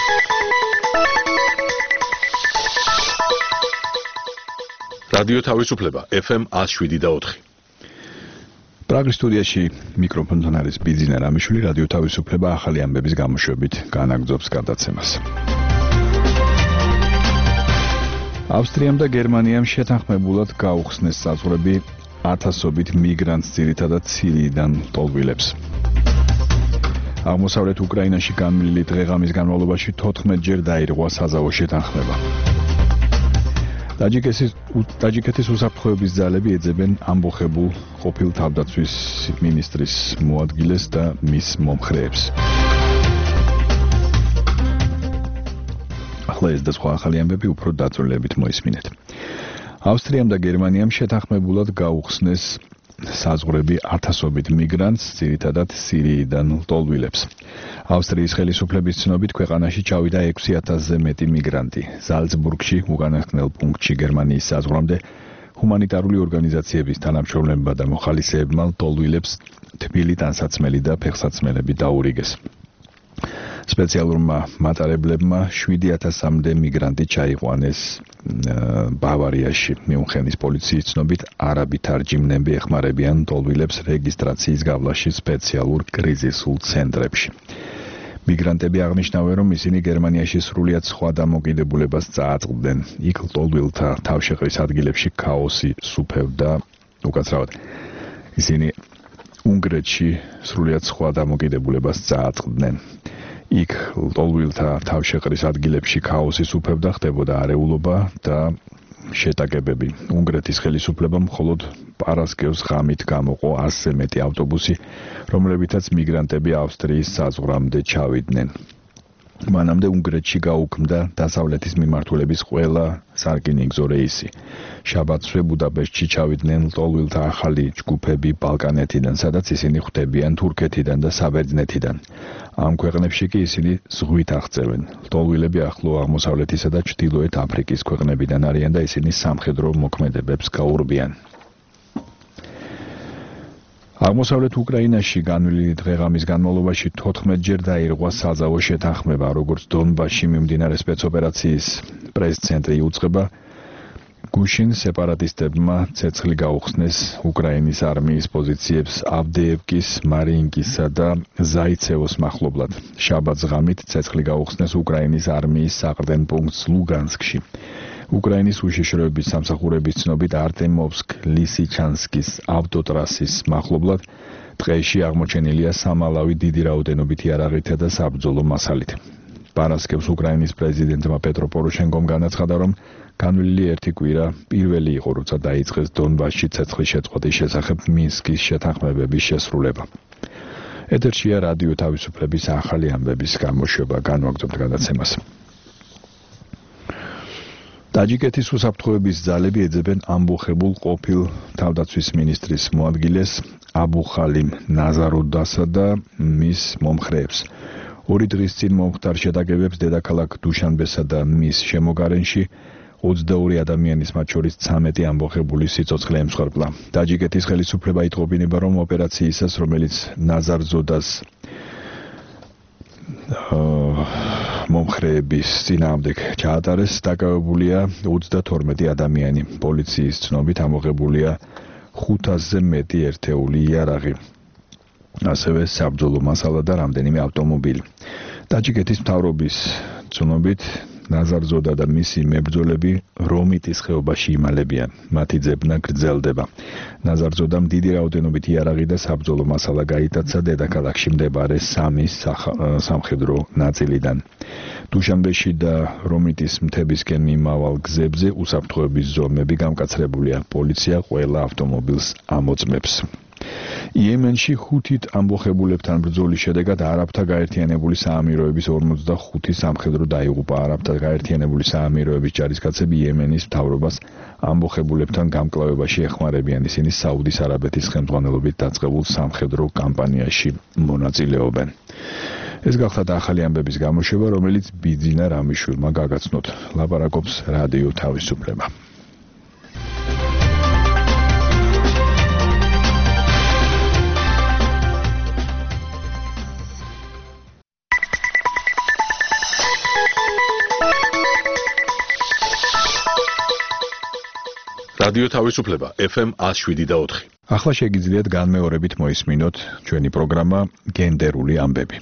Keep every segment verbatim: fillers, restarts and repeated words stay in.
რადიო თავისუფლება ეფ ემ one oh seven და four. პრაღის სტუდიაში მიკროფონთან არის ბიძინა რამიშვილი. რადიო თავისუფლება ახალი ამბების გამოშვებით განაგრძობს გადაცემას. ავსტრიამ და გერმანიამ შეთანხმებულად გაუხსნეს საზღვრები ათასობით მიგრანტს, ძირითადად სირიიდან ლტოლვილებს. აღმოსავლეთ უკრაინაში განვლილი დღე-ღამის განმავლობაში თოთხმეტჯერ დაირღვა საზავო შეთანხმება. ტაჯიკეთის ტაჯიკეთის უსაფრთხოების ძალები ეძებენ ამბოხებულ ყოფილ თავდაცვის მინისტრის მოადგილეს და მის მომხრეებს. ახლა ეს და სხვა ახალი ამბები უფრო დაწვრილებით მოისმინეთ. ავსტრიამ და გერმანიამ შეთანხმებულად გაუხსნეს საზღვრები ათასობით მიგრანტს, ძირითადად სირიიდან ლტოლვილებს. ავსტრიის ხელისუფლების ცნობით ქვეყანაში ჩავიდა ექვსი ათასზე მეტი მიგრანტი. ზალცბურგში, უკანასკნელ პუნქტში გერმანიის საზღვრამდე ჰუმანიტარული ორგანიზაციების თანამშრომლებმა და მოხალისეებმა ლტოლვილებს თბილი ტანსაცმელი და ფეხსაცმელები დაურიგეს. სპეციალურმა მატარებლებმა შვიდი ათასამდე მიგრანტი ჩაიყვანეს ბავარიაში. მიუნხენის პოლიციის ცნობით არაბი თარჯიმნები ეხმარებიან ლტოლვილებს რეგისტრაციის გავლაში სპეციალურ კრიზისულ ცენტრებში. მიგრანტები აღნიშნავენ, რომ ისინი გერმანიაში სრულიად სხვა დამოკიდებულებას წააწყდნენ. იქ ლტოლვილთა თავშეყრის ადგილებში ქაოსი სუფევდა. უკაცრავად, ისინი უნგრეთში სრულიად სხვა დამოკიდებულებას წააწყდნენ. იქ ლტოლვილთა თავშეყრის ადგილებში ქაოსი სუფევდა, ხდებოდა არეულობა და შეტაკებები. უნგრეთის ხელისუფლებამ მხოლოდ პარასკევს ღამით გამოყო ასზე მეტი ავტობუსი, რომლებითაც მიგრანტები ავსტრიის საზღვრამდე ჩავიდნენ. მანამდე უნგრეთში გაუქმდა დასავლეთის მიმართულების ყველა სარკინიგზო რეისი. შაბათსვე ბუდაპეშტში ჩავიდნენ ლტოლვილთა ახალი ჯგუფები ბალკანეთიდან, სადაც ისინი ხვდებიან თურქეთიდან და საბერძნეთიდან. ამ ქვეყნებში კი ისინი ზღვით აღწევენ. ლტოლვილები ახლო აღმოსავლეთისა და ჩრდილოეთ აფრიკის ქვეყნებიდან არიან და ისინი სამხედრო მოქმედებებს გაურბიან. აღმოსავლეთ უკრაინაში განვლილი დღე-ღამის განმავლობაში თოთხმეტჯერ დაირღვა საზავო შეთანხმება, როგორც დონბასში მიმდინარე სპეცოპერაციის პრეს-ცენტრი იუწყება. გუშინ სეპარატისტებმა ცეცხლი გაუხსნეს უკრაინის არმიის პოზიციებს ავდეევკის, მარიინკისა და ზაიცევოს მახლობლად. შაბათს ღამით ცეცხლი გაუხსნეს უკრაინის არმიის საყრდენ პუნქტს ლუგანსკში. უკრაინის უშიშროების სამსახურების ცნობით არტემოვსკ-ლისიჩანსკის ავტოტრასის მახლობლად ტყეში აღმოჩენილია სამალავი დიდი რაოდენობით იარაღითა და საბრძოლო მასალით. პარასკევს უკრაინის პრეზიდენტმა პეტრო პოროშენკომ განაცხადა, რომ განვლილი ერთი კვირა პირველი იყო, როცა დაიწყეს დონბასში ცეცხლის შეწყვეტის შესახებ მინსკის შეთანხმებების შესრულება. ეთერშია რადიო თავისუფლების ახალი ამბების გამოშვება. განვაგრძობთ გადაცემას. ტაჯიკეთის უსაფრთხოების ძალები ეძებენ ამბოხებულ ყოფილ თავდაცვის მინისტრის მოადგილეს აბუხალიმ ნაზარუდასა და მის მომხრეებს. ორი დღის წინ მომხდარ შეტაკებებს დედაქალაქ დუშანბესა და მის შემოგარენში ოცდაორი ადამიანის, მათ შორის ცამეტი ამბოხებული სიცოცხლე ემსხვერპლა. ტაჯიკეთის ხელისუფლება იტყობინება, რომ ოპერაციისას, რომელიც ნაზარზოდას მომხრეების წინააღმდეგ ჩაატარეს, დაკავებულია ოცდათორმეტი ადამიანი. პოლიციის ცნობით ამოღებულია ხუთასზე მეტი ერთეული იარაღი, ასევე საბრძოლო მასალა და რამდენიმე ავტომობილი. ტაჯიკეთის მთავრობის ცნობით ნაზარზოდა და მისი მებრძოლები რომიტის ხეობაში იმალებიან. მათი ძებნა გრძელდება. ნაზარზოდამ დიდი რაოდენობით იარაღი და საბრძოლო მასალა გაიტაცა დედაქალაქში მდებარე სამი სამხედრო ნაწილიდან. დუშანბეში და რომიტის მთებისკენ მიმავალ გზებზე უსაფრთხოების ზომები გამკაცრებულია. პოლიცია ყველა ავტომობილს ამოწმებს. იემენში ხუთით ამბოხებულებთან ბრძოლის შედეგად არაბთა გაერთიანებული საამიროების ორმოცდახუთი სამხედრო დაიღუპა. არაბთა გაერთიანებული საამიროების ჯარისკაცები იემენის მთავრობას ამბოხებულებთან გამკლავებაში ეხმარებიან. ისინი საუდის არაბეთის ხელმძღვანელობით დაწყებულ სამხედრო კამპანიაში მონაწილეობენ. ეს გახლავთ ახალი ამბების გამოშვება, რომელიც ბიძინა რამიშვილმა გაგაცნოთ. ლაპარაკობს რადიო თავისუფლება. რადიო თავისუფლება F M one oh seven და four. ახლა შეგიძლიათ განმეორებით მოისმინოთ ჩვენი პროგრამა გენდერული ამბები.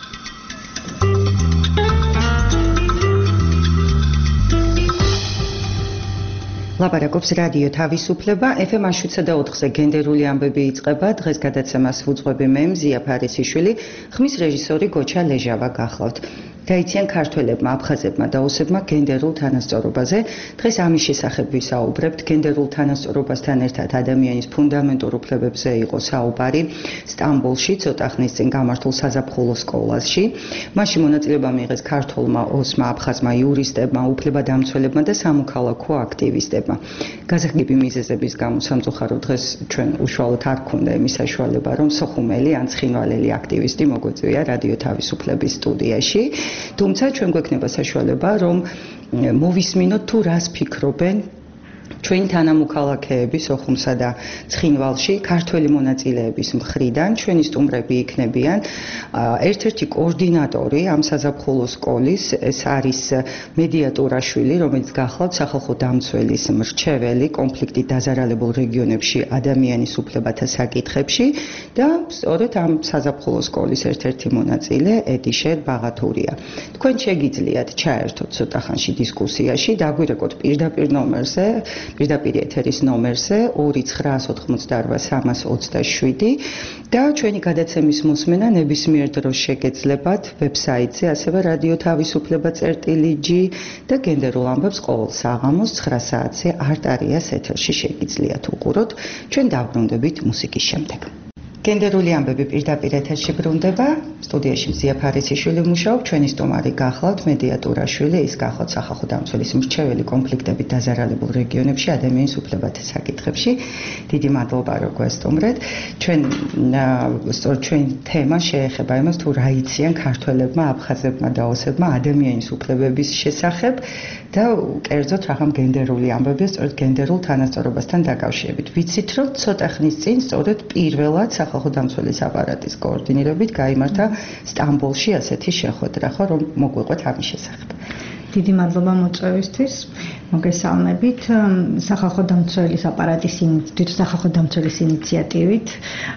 ლაპარაკობს რადიო თავისუფლება F M one oh seven და four-ზე გენდერული ამბები იწყება. დღეს გადაცემას ვუძღვები მე მზია ფარისიშვილი, ხმის რეჟისორი გოჩა ლეჟავა გახლავთ. დაიციან ქართველებმა, აფხაზებმა და ოსებმა გენდერულ თანასწორობაზე. დღეს ამის შესახებ ვისაუბრებთ. გენდერულ თანასწორობასთან ერთად ადამიანის ფუნდამენტურ უფლებებზე იყო საუბარი სტამბოლში, ცოტა ხნის წინ გამართულ საზაფხულო სკოლაში. მასში მონაწილეობა მიიღეს ქართველმა, ოსმა, აფხაზმა, იურისტებმა, უფლებადამცველებმა და სამოქალაქო აქტივისტებმა. გაზრდილი მიზეზების გამო სამწუხაროდ დღეს ჩვენ უშუალოდ არ გვქონდა იმის საშუალება, რომ სოხუმელი ან ცხინვალელი აქტივისტი მოგვეწვია რადიო თავისუფლების სტუდიაში. თუმცა ჩვენ გვექნება საშუალება, რომ მოვისმინოთ თუ რას ფიქრობენ ჩვენი თანამოქალაქეები სოხუმსა და ცხინვალში ქართველი მონაწილეების მხრიდან. ჩვენი სტუმრები იქნებიან ერთ-ერთი კოორდინატორი ამ საზაფხულო სკოლის, ეს არის მედია ტურაშვილი, რომელიც გახლავთ სახალხო დამცველის მრჩეველი კონფლიქტით დაზარალებულ რეგიონებში ადამიანის უფლებათა საკითხებში და სწორედ ამ საზაფხულო სკოლის ერთ-ერთი მონაწილე ედიშერ ბაღათურია. თქვენ შეგიძლიათ ჩაერთოთ ცოტა ხანში დისკუსიაში, დაგვირეკოთ პირდაპირ ნომერზე პირდაპირ ეთერის ნომერზე ორი ცხრა ოთხმოცდაოთხ სამას ოცდაშვიდი და ჩვენი გადაცემის მოსმენა ნებისმიერ დროს შეგეძლებათ ვებსაიტზე, ასევე რადიო თავისუფლება წერტილი ჯი და გენდერულ ამბებს ყოველ საღამოს ცხრა საათზე არტარიას ეთერში შეგიძლიათ უყუროთ. ჩვენ დავბრუნდებით მუსიკის შემდეგ. გენდერული ამბები პირდაპირ ეთერში ბრუნდება. სტუდიაში მზია ფარისიშვილი მუშაობ, ჩვენი სტუმარი გახლავთ მედია ტურაშვილი, ის გახლავთ სახალხო დამცველის მრჩეველი კონფლიქტებით დაზარალებულ რეგიონებში ადამიანის უფლებათა საკითხებში. დიდი მადლობა რომ გვესტუმრეთ. ჩვენ სწორედ ჩვენი თემა შეეხება იმას, თუ რა იციან ქართველებმა, აფხაზებმა და ოსებმა ადამიანის უფლებების შესახებ და კერძოდ რაღამ გენდერული ამბები, სწორედ გენდერულ თანასწორობასთან დაკავშირებით. ვიცით, რომ ცოტა ხნის წინ სწორედ პირველად სახალხო დამცველის აპარატის კოორდინირებით გაიმართა სტამბოლში ასეთი შეხვედრა, ხო, რომ მოგვიყვეთ ამის შესახებ. დიდი მადლობა მოწვევისთვის. მოგესალმებით. სახალხო დამცველის აპარატის თვითონ სახალხო დამცველის ინიციატივით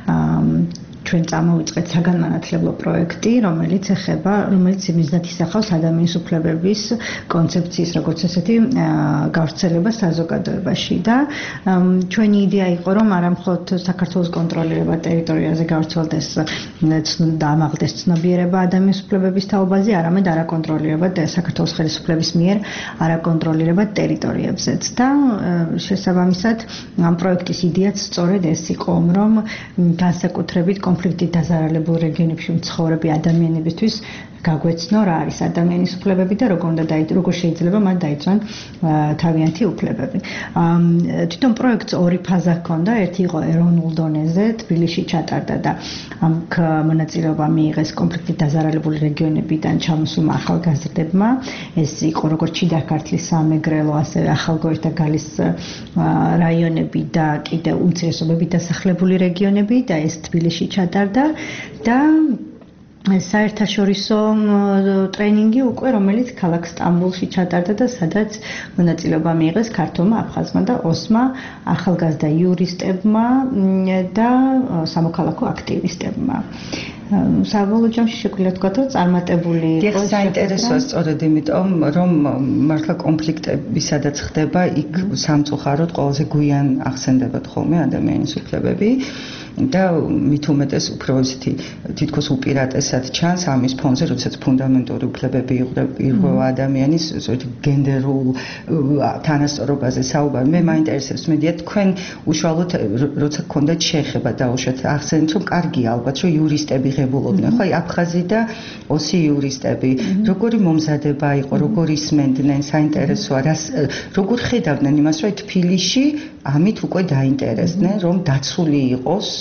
ჩვენ წამოვიწყეთ საგანმანათლებლო პროექტი, რომელიც ეხება, რომელიც მიზნად ისახავს ადამიანის უფლებების კონცეფციის, როგორც ესეთი გავრცელება საზოგადოებაში და ჩვენი იდეა იყო, რომ არა მხოლოდ საქართველოს კონტროლირება ტერიტორიაზე გავრცელდეს და ამაღლდეს ცნობიერება ადამიანის უფლებების თაობაზე, არამედ არაკონტროლირება საქართველოს ხელისუფლების მიერ არაკონტროლირება ტერიტორიებზეც და შესაბამისად ამ პროექტის იდეაც სწორედ ეს იყო, რომ განსაკუთრებით კონფლიქტით დაზარალებულ რეგიონებში მცხოვრები ადამიანებისთვის გაგვეცნო რა არის ადამიანის უფლებები და როგორ უნდა დაიწ როგორ შეიძლება მათ დაიცვან თავიანთი უფლებები. თვითონ პროექტს ორი ფაზა ჰქონდა, ერთი იყო ეროვნულ დონეზე, თბილისში ჩატარდა და ამ მონაწილეობა მიიღეს კონფლიქტით დაზარალებული რეგიონებიდან ჩამოსულმა ახალგაზრდებმა. ეს იყო როგორც ჩიდაქართლის სამეგრელო, ასევე ახალგორის და გალის რაიონები და კიდევ უმცირესობებით დასახლებული რეგიონები და ეს თბილისში ჩატარდა და საერთაშორისო ტრენინგი უკვე, რომელიც ქალაქ სტამბოლში ჩატარდა და სადაც მონაწილეობა მიიღეს ქართველმა, აფხაზმა და ოსმა ახალგაზრდა იურისტებმა და სამოქალაქო აქტივისტებმა. საბოლოო ჯამში შეგვიძლია თქვა, რომ წარმატებული იყო. საინტერესოა სწორედ იმიტომ, რომ მართლა კონფლიქტები სადაც ხდება, იქ სამწუხაროდ ყველაზე გვიან ახსენდებათ ხოლმე ადამიანის უფლებები. და მით უმეტეს უფრო ისეთი თითქოს უპირატესად ჩანს ამის ფონზე, როდესაც ფუნდამენტური უფლებები იღება ადამიანის გენდერულ თანასწორობაზე საუბარი. მე მაინტერესებს მედია თქვენ უშუალოდ როცა გქონდათ შეხება დაუშვათ ახსენეთ, რომ კარგია ალბათ რომ იურისტები ღებულობდნენ, ხო, აფხაზი და ოსი იურისტები. როგორი მომზადება იყო, როგორ ისმენდნენ, საინტერესოა, რას როგორ ხედავდნენ იმას, რომ თბილისში ამით უკვე დაინტერესდნენ, რომ დაცული იყოს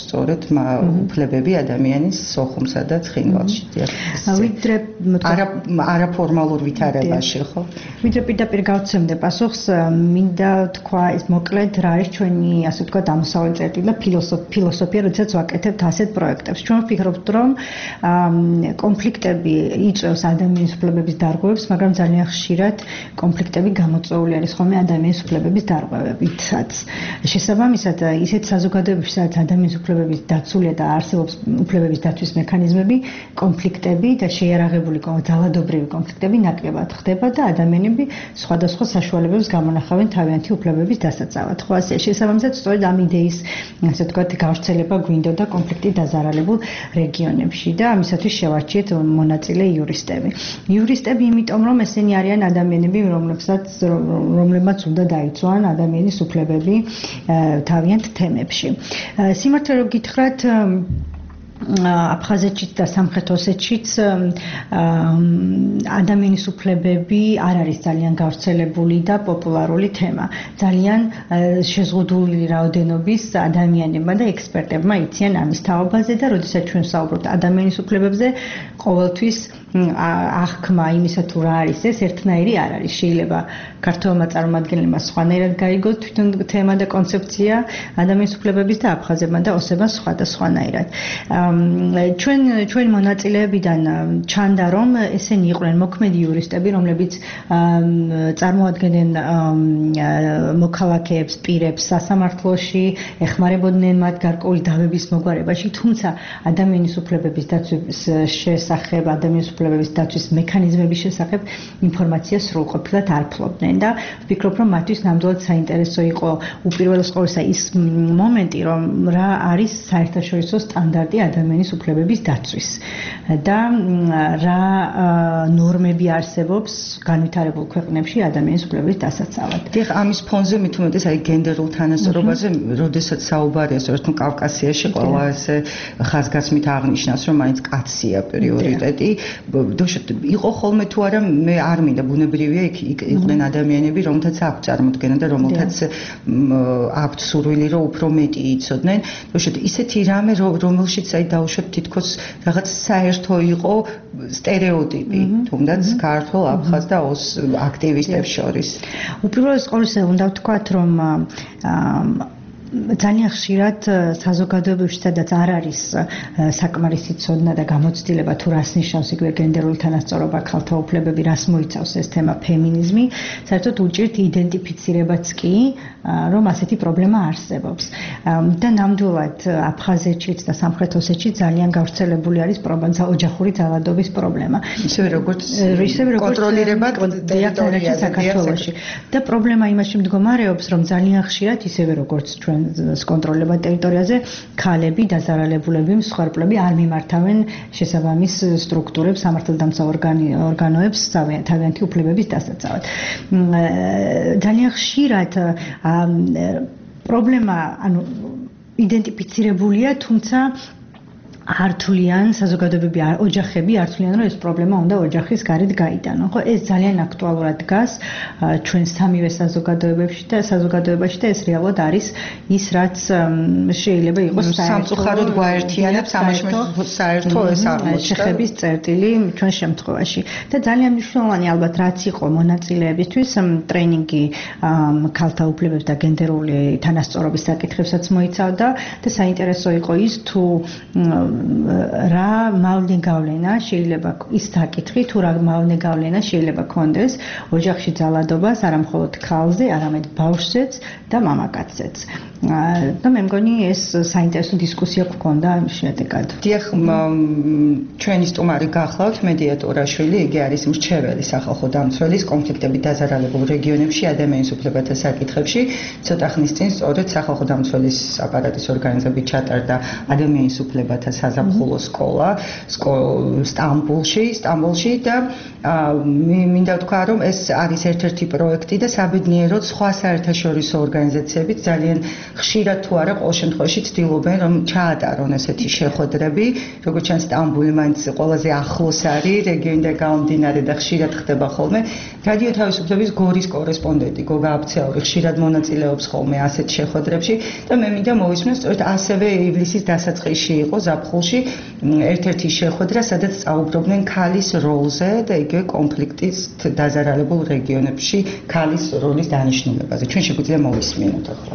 სწორედ უფლებები ადამიანის სოხუმსა და ცხინვალში. ვიდრე არა არაფორმალურ ვითარებაში, ხო? ვიდრე პირდაპირ გავცემდე პასუხს, მინდა თქვა ეს მოკლედ რა არის ჩვენი, ასე ვთქვათ, ამოსავალი წერტილი და ფილოსოფია, როდესაც ვაკეთებთ ასეთ პროექტებს. ჩვენ ვფიქრობთ, რომ კონფლიქტები იწვევს ადამიანის უფლებების დარღვევებს, მაგრამ ძალიან ხშირად კონფლიქტები გამოწვეული არის ხოლმე ადამიანის უფლებების დარღვევებითაც. შესაბამისად, ისეთ საზოგადოებებში, სადაც ადამიანის უფლებების დაცულია და არსებობს უფლებების დაცვის მექანიზმები, კონფლიქტები და შეიარაღებული ძალადობრივი კონფლიქტები ნაკლებად ხდება და ადამიანები სხვადასხვა საშუალებებს გამონახავენ თავიანთი უფლებების დასაცავად. ხო, ასე შესაბამისად, სწორედ ამ იდეის, ასე ვთქვათ, გავრცელება გვინდოდა კონფლიქტი დაზარალებულ რეგიონებში და ამისათვის შევარჩიეთ მონაწილე იურისტები. იურისტები, იმიტომ რომ ესენი არიან ადამიანები, რომლებსაც რომლებმაც უნდა დაიცვან ადამიანის უფლებები თავიანთ თემებში. სიმართლე რომ გითხრათ, აფხაზეთშიც და სამხრეთ ოსეთშიც ადამიანის უფლებები არ არის ძალიან გავრცელებული და პოპულარული თემა. ძალიან შეზღუდული რაოდენობის ადამიანებმა და ექსპერტებმა იციან ამის თაობაზე და როდესაც ჩვენ ვსაუბრობთ ადამიანის უფლებებზე, ყოველთვის აღქმა იმისა თუ რა არის ეს ერთნაირი არ არის. შეიძლება ქართველმა წარმომადგენლებმა სხვანაირად გაიგოს თვითონ თემა და კონცეფცია ადამიანის უფლებების და აფხაზებმა და ოსებმა სხვადასხვანაირად. ჩვენ ჩვენი მონაწილეებიდან ჩანდა რომ ესენი იყვნენ მოქმედი იურისტები, რომლებიც წარმოადგენენ მოქალაქეებს, პირებს სასამართლოში, ეხმარებოდნენ მათ გარკვეული დავების მოგვარებაში, თუმცა ადამიანის უფლებების დაცვის შესახებ, ადამიანის უფლებების დაცვის მექანიზმების შესახებ ინფორმაციას სრულყოფილად არ ფლობდნენ და ვფიქრობ რომ მათთვის ნამდვილად საინტერესო იყო უპირველეს ყოვლისა ის მომენტი, რომ რა არის საერთაშორისო სტანდარტი ადამიანის უფლებების დაცვის და რა ნორმები არსებობს განვითარებულ ქვეყნებში ადამიანის უფლებების დასაცავად. დიახ, ამის ფონზე მით უმეტეს აი გენდერულ თანასწორობაზე, როდესაც საუბარია სწორედ კავკასიაში ყველა ესე ხაზგასმით აღნიშნავს, რომ მაინც კაცია პრიორიტეტი. იყო ხოლმე თუ არა, მე არ მინდა, ბუნებრივია იქ იყვნენ ადამიანები, რომელთაც აქვს წარმოდგენა და რომელთაც აქვთ სურვილი, რომ უფრო მეტი იცოდნენ. ისეთი რამე, რომელშიც აი დაუშვათ თითქოს რაღაც საერთო იყო სტერეოტიპი, თუნდაც ქართულ, აფხაზ და ოს აქტივისტებს შორის. უპირველეს ყოვლისა უნდა ვთქვათ, რომ ძალიან ხშირად საზოგადოებებში, სადაც არ არის საკმარისი ცოდნა და გამოცდილება თუ რას ნიშნავს იგივე გენდერული თანასწორობა, ქალთა უფლებები, რას მოიცავს ეს თემა ფემინიზმი, საერთოდ უჭირთ იდენტიფიცირებაც კი, რომ ასეთი პრობლემა არსებობს. და ნამდვილად აფხაზეთშიც და სამხრეთ ოსეთში ძალიან გავრცელებული არის ოჯახური ძალადობის პრობლემა. ისევე როგორც კონტროლირება ტერიტორიაზე საქართველოში. და პრობლემა იმაში მდგომარეობს, რომ ძალიან ხშირად ისევე როგორც ჩვენ კონტროლება ტერიტორიაზე, ქალები, დაზარალებულები, მსხვერპლები არ მიმართავენ შესაბამის სტრუქტურებს, სამართალდამცავ ორგანოებს თავიანთი უფლებების დასაცავად. ძალიან ხშირად პრობლემა, ანუ იდენტიფიცირებულია, თუმცა ართულიან საზოგადოებები, ოჯახები ართულიან, რომ ეს პრობლემა უნდა ოჯახის გარეთ გაიტანონ. ხო, ეს ძალიან აქტუალურად დგას ჩვენ სამივე საზოგადოებებში და საზოგადოებაში და ეს რეალურად არის ის, რაც შეიძლება იყოს სამწუხაროდ გვაერთიანებს, ამაში საერთო ეს აღმოჩნდა შეხების წერტილი ჩვენ შემთხვევაში. და ძალიან მნიშვნელოვანი ალბათ რაც იყო მონაწილეებისთვის ტრეინინგი ქალთა უფლებებს და გენდერული თანასწორობის საკითხებსაც მოიცავდა და საინტერესო იყო ის თუ რა მავნე გავლენა შეიძლება ის საკითხი თუ რა მავნე გავლენა შეიძლება კონდეს ოჯახში ძალადობას არა მხოლოდ ქალზე, არამედ ბავშვზეც და მამაკაცზეც. და მე მგონი ეს საინტერესო დისკუსია გქონდა ამ შედეგად. დიახ, ჩვენი სტუმარი გახლავთ მედიატორაშვილი, იგი არის მრჩეველი სახალხო დამცველის კონფლიქტებით დაზარალებულ რეგიონებში ადამიანის უფლებათა საკითხებში. ცოტა ხნის წინ სწორედ სახალხო დამცველის აპარატის ორგანიზებით ჩატარდა ადამიანის უფლებათა საზაფხულო სკოლა სტამბოლში, სტამბოლში და მინდა ვთქვა, რომ ეს არის ერთ-ერთი პროექტი და საბედნიეროდ სხვა საერთაშორისო ორგანიზაციებიც ძალიან ხშირად თუ არა ყოველ შემთხვევაში ცდილობენ რომ ჩაატარონ ესეთი შეხვედრები, როგორც ჩანს სტამბული მაინც ყველაზე ახლოს არის რეგიონიდან გამომდინარე და ხშირად ხდება ხოლმე. რადიო თავისუფლების გორის კორესპონდენტი გოგა აბცაური ხშირად მონაწილეობს ხოლმე ასეთ შეხვედრებში და მე მინდა მოვისმინო სწორედ ასევე ივლისის დასაწყისში იყო ზაფხულში ერთ-ერთი შეხვედრა, სადაც სწაუბრობდნენ ქალის როლზე და იგივე კონფლიქტის დაზარალებულ რეგიონებში ქალის როლის დანიშნულებაზე. ჩვენ შეგვიძლია მოვისმინოთ ახლა.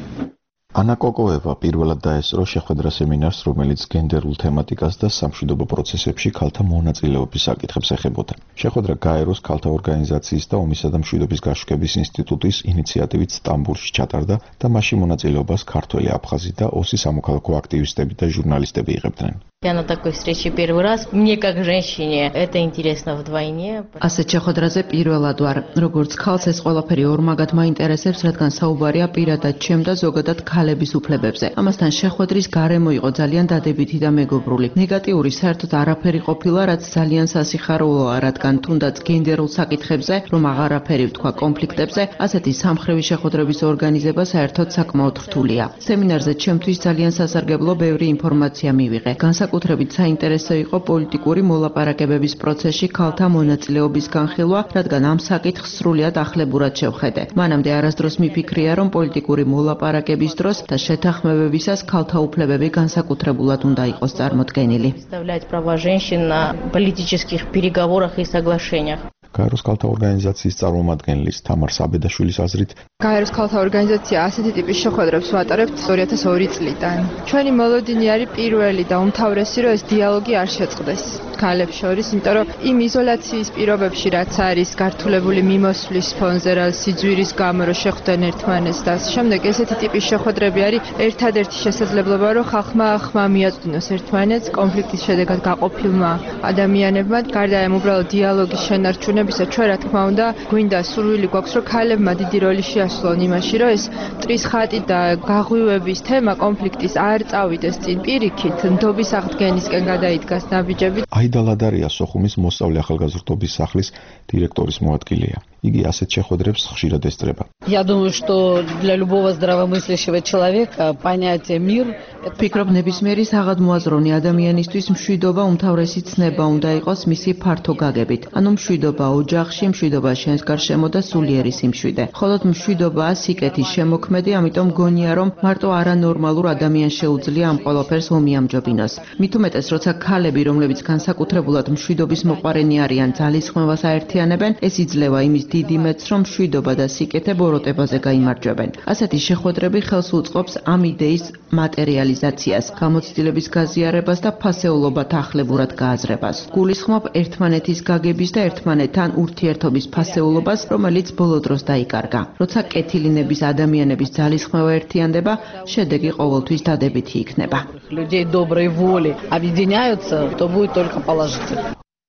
ანა კოკოევა პირველად დაესწრო შეხვედრა სემინარს, რომელიც გენდერულ თემატიკას და სამშვიდობო პროცესებში ქალთა მონაწილეობის საკითხებს ეხებოდა. შეხვედრა გაეროს ქალთა ორგანიზაციის და ომისა და მშვიდობის გაშუქების ინსტიტუტის ინიციატივით სტამბულში ჩატარდა და მასში მონაწილეობას ქართველი, აფხაზი და ოსი სამოქალაქო აქტივისტები და ჟურნალისტები იღებდნენ. Я на такой встрече первый раз. Мне как женщине это интересно вдвойне. ასეთ შეხვედრაზე პირველად ვარ. როგორც ქალს ეს ყველაფერი ორმაგად მაინტერესებს, რადგან საუბარია პირადად ჩემ და ზოგადად ქალების უფლებებზე. ამასთან შეხვედრის გარემო იყო ძალიან დადებითი და მეგობრული. ნეგატიური საერთოდ არაფერი ყოფილა, რაც ძალიან სასიხარულოა, რადგან თუნდაც გენდერულ საკითხებზე, რომ აღარაფერი ვთქვა კონფლიქტებზე, ასეთი სამხრევი შეხვედრების ორგანიზება საერთოდ საკმაოდ რთულია. სემინარზე ჩემთვის ძალიან სასარგებლო ბევრი ინფორმაცია მივიღე. განსაკუთრებით საინტერესო იყო პოლიტიკური მოლაპარაკებების პროცესში ქალთა მონაწილეობის განხილვა, რადგან ამ საკითხს სრულიად ახლებურად შევხედე. მანამდე არასდროს მიფიქრია, რომ პოლიტიკური მოლაპარაკების დროს და შეთანხმებებისას ქალთა უფლებები განსაკუთრებულად უნდა იყოს წარმოდგენილი. Представлять права женщин на политических переговорах и соглашениях. გაეროს ქალთა ორგანიზაციის წარმომადგენლის თამარ საბედაშვილის აზრით, გაეროს ქალთა ორგანიზაცია ასეთი ტიპის შეხვედრებს ვატარებთ ორი ათას ორი წლიდან. ჩვენი მოლოდინი არის პირველი და უმთავრესი, რომ ეს დიალოგი არ შეწყდეს ქალებს შორის, იმიტომ რომ იმ იზოლაციის პირობებში, რაც არის გართულებული მიმოსვლის ფონზე, რა სიძვირის გამო რომ შეხვდნენ ერთმანეთს და შემდეგ ესეთი ტიპის შეხვედრები არის ერთადერთი შესაძლებლობა, რომ ხალხმა ხმა მიაწვდინოს ერთმანეთს კონფლიქტის შედეგად გაყოფილმა ადამიანებმა. გარდა ამ უბრალოდ დიალოგის შენარჩუნებისა, ჩვენ რა თქმა უნდა გვინდა სურვილი გვაქვს, რომ ქალებმა დიდი როლი შეასრულონ იმაში, რომ ეს მტრის ხატი და გაღვივების თემა კონფლიქტის არ წავიდეს წინ პირიქით, ნდობის აღდგენისკენ გადაიდგას ნაბიჯები. აიდა ლადარია სოხუმის მოსწავლე ახალგაზრდობის სახლის დირექტორის მოადგილეა. იგი ასეთ შეხვედრებს ხშირად ესწრება. Я думаю, что для любого здравомыслящего человека понятие мир ფიქრობ ნებისმიერი საღადმოაზროვნე ადამიანისთვის მშვიდობა უმთავრესი ცნება უნდა იყოს მისი ფართო გაგებით. ანუ მშვიდობა ოჯახში, მშვიდობა შენს გარშემო და სულიერი სიმშვიდე. მხოლოდ მშვიდობაა სიკეთის შემოქმედი, ამიტომ გონია რომ მარტო არანორმალურ ადამიანს შეუძლია ამ ყველაფერს ომიამჯობინოს. მით უმეტეს, როცა ქალები, რომლებიც განსაკუთრებულად მშვიდობის მოყვარენი არიან, ძალისხმევას აერთიანებენ, ეს იძლევა იმის დიდი მეც, რომ მშვიდობა და სიკეთე ბოროტებაზე გაიმარჯვებენ. ასეთი შეხვედრები ხელს უწყობს ამ იდეის მატერიალიზაციას, გამოცდილების გაზიარებას და ფასეულობათ ახლებურად გააზრებას. გულისხმობ ერთმანეთის გაგების და ერთმანეთთან ურთიერთობის ფასეულობას, რომელიც ბოლო დროს დაიკარგა. როცა კეთილინების ადამიანების ძალისხმევა ერთიანდება, შედეგი ყოველთვის დადებითი იქნება. людей доброй воли объединяются, то будет только положительно.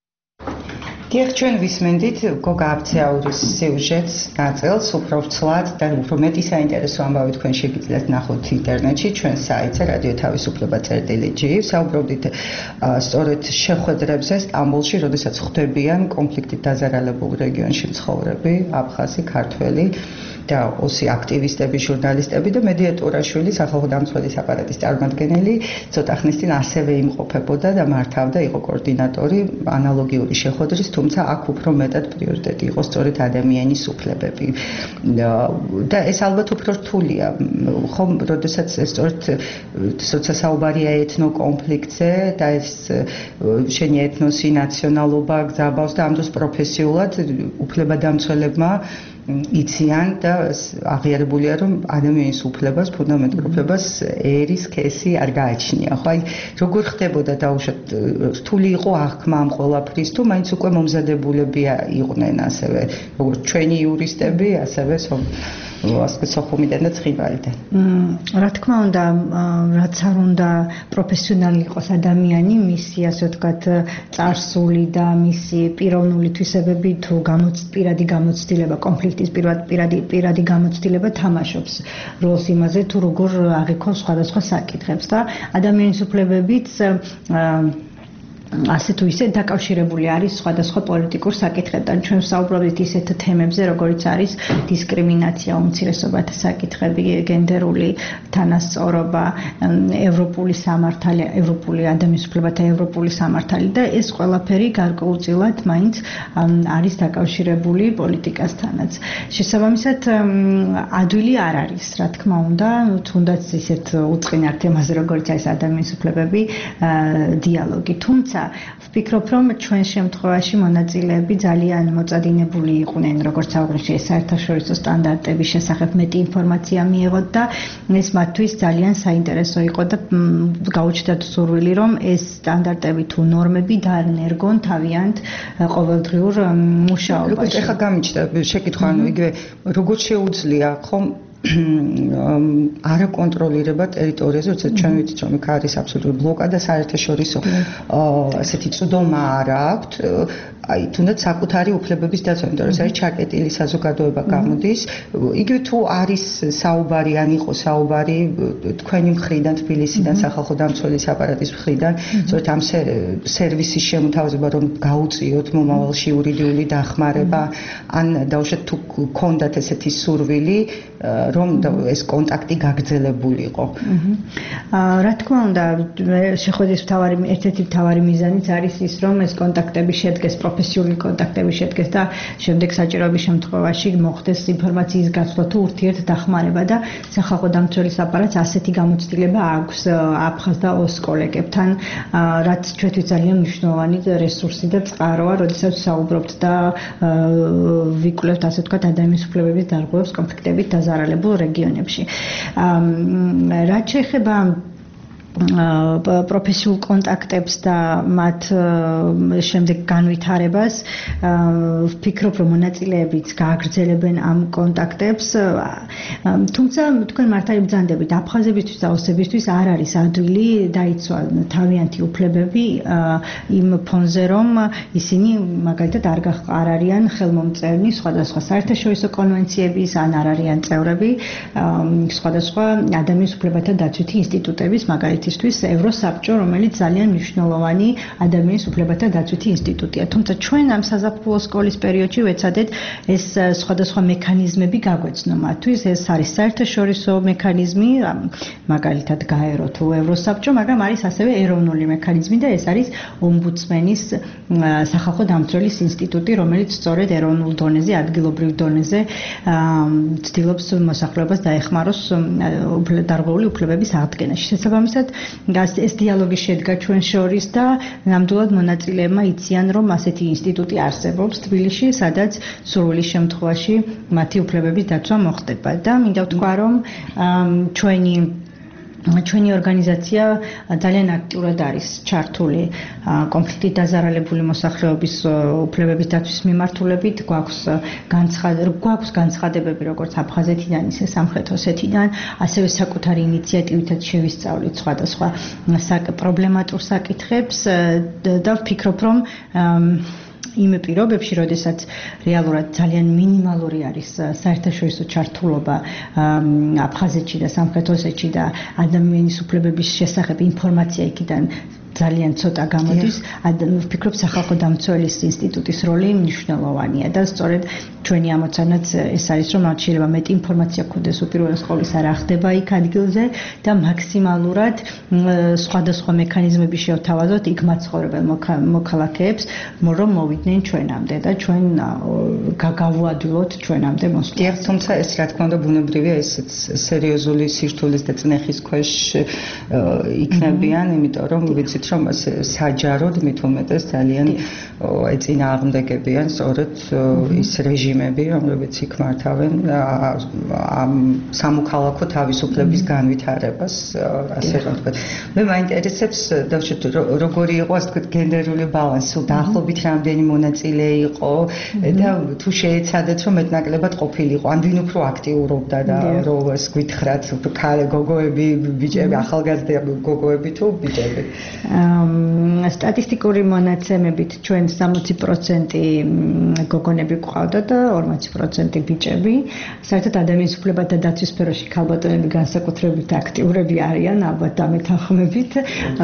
დიახ, ჩვენ ვისმენდით გოგა აბცაურის სიუჟეტს ნაწილს, უფრო ვრცლად და უფრო მეტი საინტერესო ამბავი თქვენ შეგიძლიათ ნახოთ ინტერნეტში, ჩვენ საიტზე რადიო თავისუფლება წერტილი ჯი. საუბრობდით სწორედ შეხვედრებზე სტამბოლში, როდესაც ხვდებიან კონფლიქტით დაზარალებულ რეგიონში მცხოვრები აფხაზი, ქართველი და ოსი აქტივისტები, ჟურნალისტები და მედიატურაშვილი, სახალხო დამცველის აპარატის წარმომადგენელი, ცოტა ხნის წინ ასევე იმყოფებოდა და მართავდა, იყო კოორდინატორი ანალოგიური შეხვედრის, თუმცა აქ უფრო მეტად პრიორიტეტი იყო სწორედ ადამიანის უფლებები. და ეს ალბათ უფრო რთულია, ხომ, როდესაც სწორედ როცა საუბარია ეთნოკონფლიქტზე და ეს შენი ეთნოსი, ნაციონალობა გზაბავს და ამ დროს პროფესიულად უფლებადამცველებმა იციან და აღიარებულია, რომ ადამიანის უფლებას, ფუნდამენტურ უფლებას ერის სქესი არ გააჩნია. ხო, აი, როგორ ხდებოდა დაუშვათ, რთული იყო აღქმა ამ ყველაფრის, თუ მაინც უკვე მომზადებულები იყვნენ ასევე, როგორც ჩვენი იურისტები, ასევე ასეთ სოხუმიდან და ცხინვალიდან. რა თქმა უნდა, რაც არ უნდა პროფესიონალი იყოს ადამიანი, მისი ასე ვთქვათ, წარსული და მისი პიროვნული თვისებები თუ პირადი გამოცდილება, კონფლიქტის პირადი პირადი გამოცდილება თამაშობს როლს იმაზე, თუ როგორ აღიქონ სხვადასხვა საკითხებს და ადამიანის უფლებებიც ასე თუ ისე დაკავშირებული არის სხვადასხვა პოლიტიკურ საკითხებთან. ჩვენ ვსაუბრობთ ისეთ თემებზე, როგორიც არის დისკრიმინაცია, უმცირესობათა საკითხები, გენდერული თანასწორობა, ევროპული სამართალი, ევროპული ადამიანის უფლებათა ევროპული სამართალი და ეს ყველაფერი გარკვეულწილად მაინც არის დაკავშირებული პოლიტიკასთანაც. შესაბამისად, ადვილი არ არის, რა თქმა უნდა, თუნდაც ისეთ უწყინარ თემაზე, როგორც არის ადამიანის უფლებები, დიალოგი. თუმცა ვფიქრობ, რომ ჩვენ შემთხვევაში მონაწილეები ძალიან მოწადინებული იყვნენ, როგორც აღნიშნე, საერთაშორისო სტანდარტების შესახებ მეტი ინფორმაცია მიიღოთ და ეს მათთვის ძალიან საინტერესო იყო და გაუჩნდათ სურვილი, რომ ეს სტანდარტები თუ ნორმები დაანერგონ თავიანთ ყოველდღიურ მუშაობაში. როგორც ეხლა გამიჩნდა შეკითხვა, ანუ იგივე როგორ შეუძლია ხომ არაკონტროლირება ტერიტორიაზე, როცა ჩვენ ვიცით, რომ იქ არის აბსოლუტური ბლოკადა საერთაშორისო ასეთი წვდომა არ აქვს, აი თუნდაც საკუთარი უფლებების დაცვა, იმიტომ რომ ეს არის ჩაკეტილი საზოგადოება გამოდის, იგივე თუ არის საუბარი, ან იყო საუბარი თქვენი მხრიდან, თბილისიდან, სახალხო დამცველის აპარატის მხრიდან, სწორედ ამ სერვისის შემოთავაზება, რომ გაუწიოთ მომავალში იურიდიული დახმარება, ან დაუშვათ თუ გქონდათ ესეთი სურვილი, რომ ეს კონტაქტი გაგრძელებულიყო. რა თქმა უნდა, შეხვედრის მთავარი ერთ-ერთი მთავარი მიზანიც არის ის, რომ ეს კონტაქტები შედგეს, პროფესიული კონტაქტები შედგეს და შემდეგ საჭიროების შემთხვევაში მოხდეს ინფორმაციის გაცვლა თუ ურთიერთდახმარება და სახალხო დამცველის აპარატს ასეთი გამოცდილება აქვს აფხაზ და ოს კოლეგებთან, რაც ჩვენთვის ძალიან მნიშვნელოვანი რესურსი და წყაროა, როდესაც საუბრობთ და ვიკვლევთ ასე ვთქვათ ადამიანის უფლებების დარღვევებს კონფლიქტებით დაზარალებულ რეგიონებში. რაც შეეხება პროფესიულ კონტაქტებს და მათ შემდეგ განვითარებას, ვფიქრობ, რომ მონაწილეებიც გააგრძელებენ ამ კონტაქტებს, თუმცა თქვენ მართალი ბრძანდებით, აფხაზებისთვის და ოსებისთვის არ არის ადვილი დაიცვან თავიანთი უფლებები იმ ფონზე, რომ ისინი მაგალითად არ არ არიან ხელმომწერნი სხვადასხვა საერთაშორისო კონვენციების, ან არ არიან წევრები სხვადასხვა ადამიანის უფლებათა დაცვითი ინსტიტუტების, მაგალითად ისთვის ევროსაბჭო, რომელიც ძალიან მნიშვნელოვანი ადამიანის უფლებათა დაცვითი ინსტიტუტია. თუმცა ჩვენ ამ საზაფხულო სკოლის პერიოდში ვეცადეთ ეს სხვადასხვა მექანიზმები გაგვეცნო მათთვის. ეს არის საერთაშორისო მექანიზმი, მაგალითად გაერო თუ ევროსაბჭო, მაგრამ არის ასევე ეროვნული მექანიზმი და ეს არის ომბუდსმენის სახალხო დამცველის ინსტიტუტი, რომელიც სწორედ ეროვნულ დონეზე, ადგილობრივ დონეზე ცდილობს მოსახლეობას დაეხმაროს დარღვეული უფლებების აღდგენაში. შესაბამისად, ეს დიალოგი შედგა ჩვენ შორის და ნამდვილად მონაწილეებმა იციან, რომ ასეთი ინსტიტუტი არსებობს თბილისში, სადაც სურვილის შემთხვევაში მათი უფლებების დაცვა მოხდება. და მინდა ვთქვა, რომ ჩვენი ჩვენი ორგანიზაცია ძალიან აქტიურად არის ჩართული კონფლიქტით დაზარალებული მოსახლეობის უფლებების დაცვის მიმართულებით. გვაქვს გვაქვს განცხადებები როგორც აფხაზეთიდან, ისე სამხრეთ ოსეთიდან, ასევე საკუთარი ინიციატივითაც შევისწავლით სხვადასხვა პრობლემატურ საკითხებს და ვფიქრობ, რომ იმ პირობებში, როდესაც რეალურად ძალიან მინიმალური არის საერთაშორისო ჩართულობა აფხაზეთში და სამხრეთ ოსეთში და ადამიანის უფლებების შესახებ ინფორმაცია იქიდან ძალიან ცოტა გამოდის, ვფიქრობ, სახალხო დამცველის ინსტიტუტის როლი მნიშვნელოვანია და სწორედ ჩვენი ამოცანაც ეს არის, რომ მათ შეიძლება მეტი ინფორმაცია გქონდეს უპირველეს ყოვლისა რა ხდება იქ ადგილზე და მაქსიმალურად სხვადასხვა მექანიზმები შევთავაზოთ იქ მაცხოვრებელ მოქალაქეებს, რომ მოვიდნენ ჩვენამდე და ჩვენ გავუადვილოთ ჩვენამდე მოსვლა. თუმცა ეს რა თქმა უნდა ბუნებრივია, ეს სერიოზული სირთულის და წნეხის ქვეშ იქნებიან, იმიტომ რომ ვიცით რომ საჯაროდ მით უმეტეს ძალიან ეწინააღმდეგებიან სწორედ ის რეჟიმები, რომლებიც იქ მართავენ ამ სამოქალაქო თავისუფლების განვითარებას, ასე რომ ვთქვათ. მე მაინტერესებს დავშეთ როგორი იყო ასე ვთქვათ გენდერული ბალანსი, დაახლოებით რამდენი მონაწილე იყო და თუ შეეცადეთ რომ მეტნაკლებად ყოფილიყო, ან ვინ უფრო აქტიურობდა და რომ ეს გითხრათ, ქალე გოგოები, ბიჭები, ახალგაზრდა გოგოები თუ ბიჭები. სტატისტიკური მონაცემებით ჩვენ სამოცი პროცენტი გოგონები გვყავდა და ორმოცი პროცენტი ბიჭები. საერთოდ ადამიანის უფლებათა დაცვის სფეროში ქალბატონები განსაკუთრებით აქტიურები არიან, ალბათ დამეთანხმებით.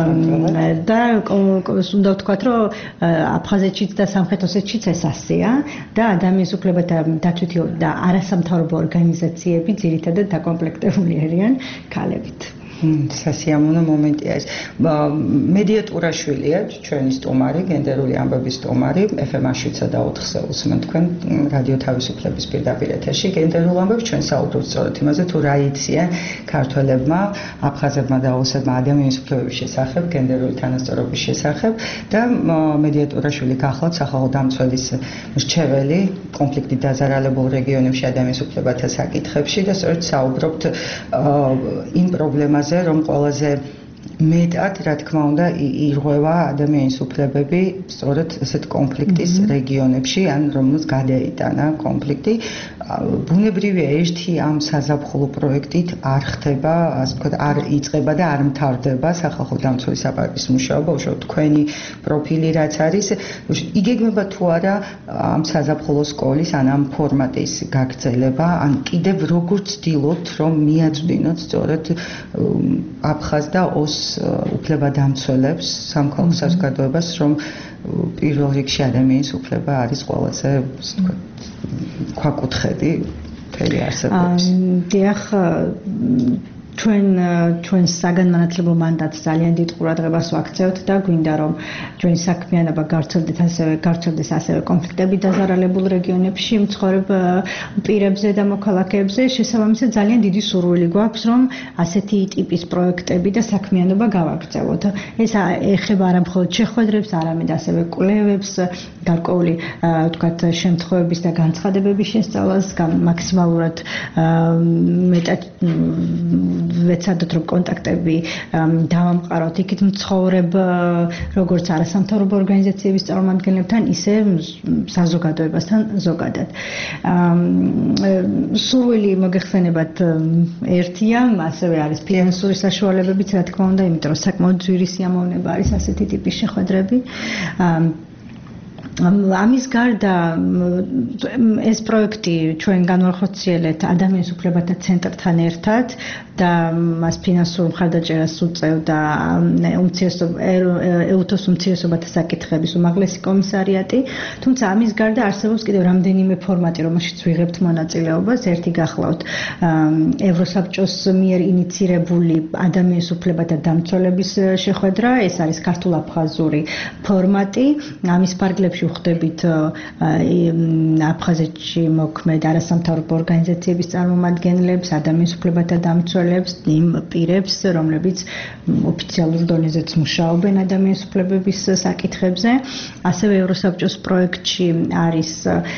და უნდა ვთქვათ, რომ აფხაზეთშიც და სამხრეთ ოსეთშიც ეს ასეა და ადამიანის უფლებათა დაცვითი და არასამთავრობო ორგანიზაციები ძირითადად დაკომპლექტებული არიან ქალებით. სასიამოვნო მომენტია ეს. მედია ტურაშვილია, ჩვენი სტუმარი, გენდერული ამბების სტუმარი, ეფ ემ შვიდსა და ოთხზე უსმენთ თქვენ რადიო თავისუფლების პირდაპირ ეთერში. გენდერულ ამბებს ჩვენ საუბრობთ სწორედ იმაზე, თუ რა იციან ქართველებმა, აფხაზებმა და ოსეთმა ადამიანის უფლებების შესახებ, გენდერული თანასწორობის შესახებ და მედია ტურაშვილი გახლავთ სახალხო დამცველის მრჩეველი კონფლიქტით დაზარალებულ რეგიონებში ადამიანის უფლებათა საკითხებში და სწორედ საუბრობთ იმ პრობლემაზე, რომ ყველაზე მეტად, რა თქმა უნდა, ირღვევა ადამიანის უფლებები სწორედ ესეთ კონფლიქტის რეგიონებში, ან რომელსაც გადაიტანა კონფლიქტი. ბუნებრივია, ერთი ამ საზაფხულო პროექტით არ ხდება, ასე ვთქვათ, არ იწყება და არ მთავრდება სახალხო დამცველის აპარატის მუშაობა, უშუალოდ თქვენი პროფილი რაც არის, იგეგმება თუ არა ამ საზაფხულო სკოლის ან ამ ფორმატის გაგრძელება, ან კიდევ როგორ ცდილობთ, რომ მიაწვდინოთ სწორედ აფხაზ და ოს უფლებადამცველებს, სამხალხო საზოგადოებას, რომ პირველ რიგში ადამიანის უფლება არის ყველაზე, ასე ვთქვათ, ქვაკუთხედი მთელი არსებობის. დიახ, ჩვენ ჩვენ საგანმანათლებლო მანდატს ძალიან დიდ ყურადღებას ვაქცევთ და გვინდა რომ ჩვენი საქმიანობა გავრცელდეს ასევე გავრცელდეს ასევე კონფლიქტები დაზარალებულ რეგიონებში მცხოვრებ პირებზე და მოქალაქეებზე. შესაბამისად ძალიან დიდი სურვილი გვაქვს რომ ასეთი ტიპის პროექტები და საქმიანობა გავაგრძელოთ. ეს ეხება არა მხოლოდ შეხვედრებს, არამედ ასევე კვლევებს, გარკვეული ვთქვათ შემთხვევების და განცხადებების შესწავლას, მაქსიმალურად მეტად ვეცადოთ რომ კონტაქტები დავამყაროთ იქით მცხოვრებ როგორც არასამთავრობო ორგანიზაციების წარმომადგენლებთან, ისე საზოგადოებასთან ზოგადად. სურვილი მოგეხსენებათ ერთია, ასევე არის ფინანსური საშუალებებიც, რა თქმა უნდა, იმიტომ რომ საკმაოდ ძვირი სიამოვნება არის ასეთი ტიპის შეხვედრები. ამის გარდა ეს პროექტი ჩვენ განვახორციელეთ ადამიანის უფლებათა ცენტრთან ერთად და მას ფინანსურ მხარდაჭერას უწევდა უმცირესობა ეუთოს უმცირესობათა საკითხების უმაღლესი კომისარიატი, თუმცა ამის გარდა არსებობს კიდევ რამდენიმე ფორმატი, რომელშიც ვიღებთ მონაწილეობას. ერთი გახლავთ ევროსაბჭოს მიერ ინიცირებული ადამიანის უფლებათა დამცველების შეხვედრა, ეს არის ქართულ-აფხაზური ფორმატი. ამის ფარგლებში ვხვდებით აფხაზეთში მოქმედ არასამთავრობო ორგანიზაციების წარმომადგენლებს, ადამიანის უფლებათა დამცველებს, იმ პირებს, რომლებიც ოფიციალურ დონეზეც მუშაობენ ადამიანის უფლებების საკითხებზე. ასევე ევროსაბჭოს პროექტში არის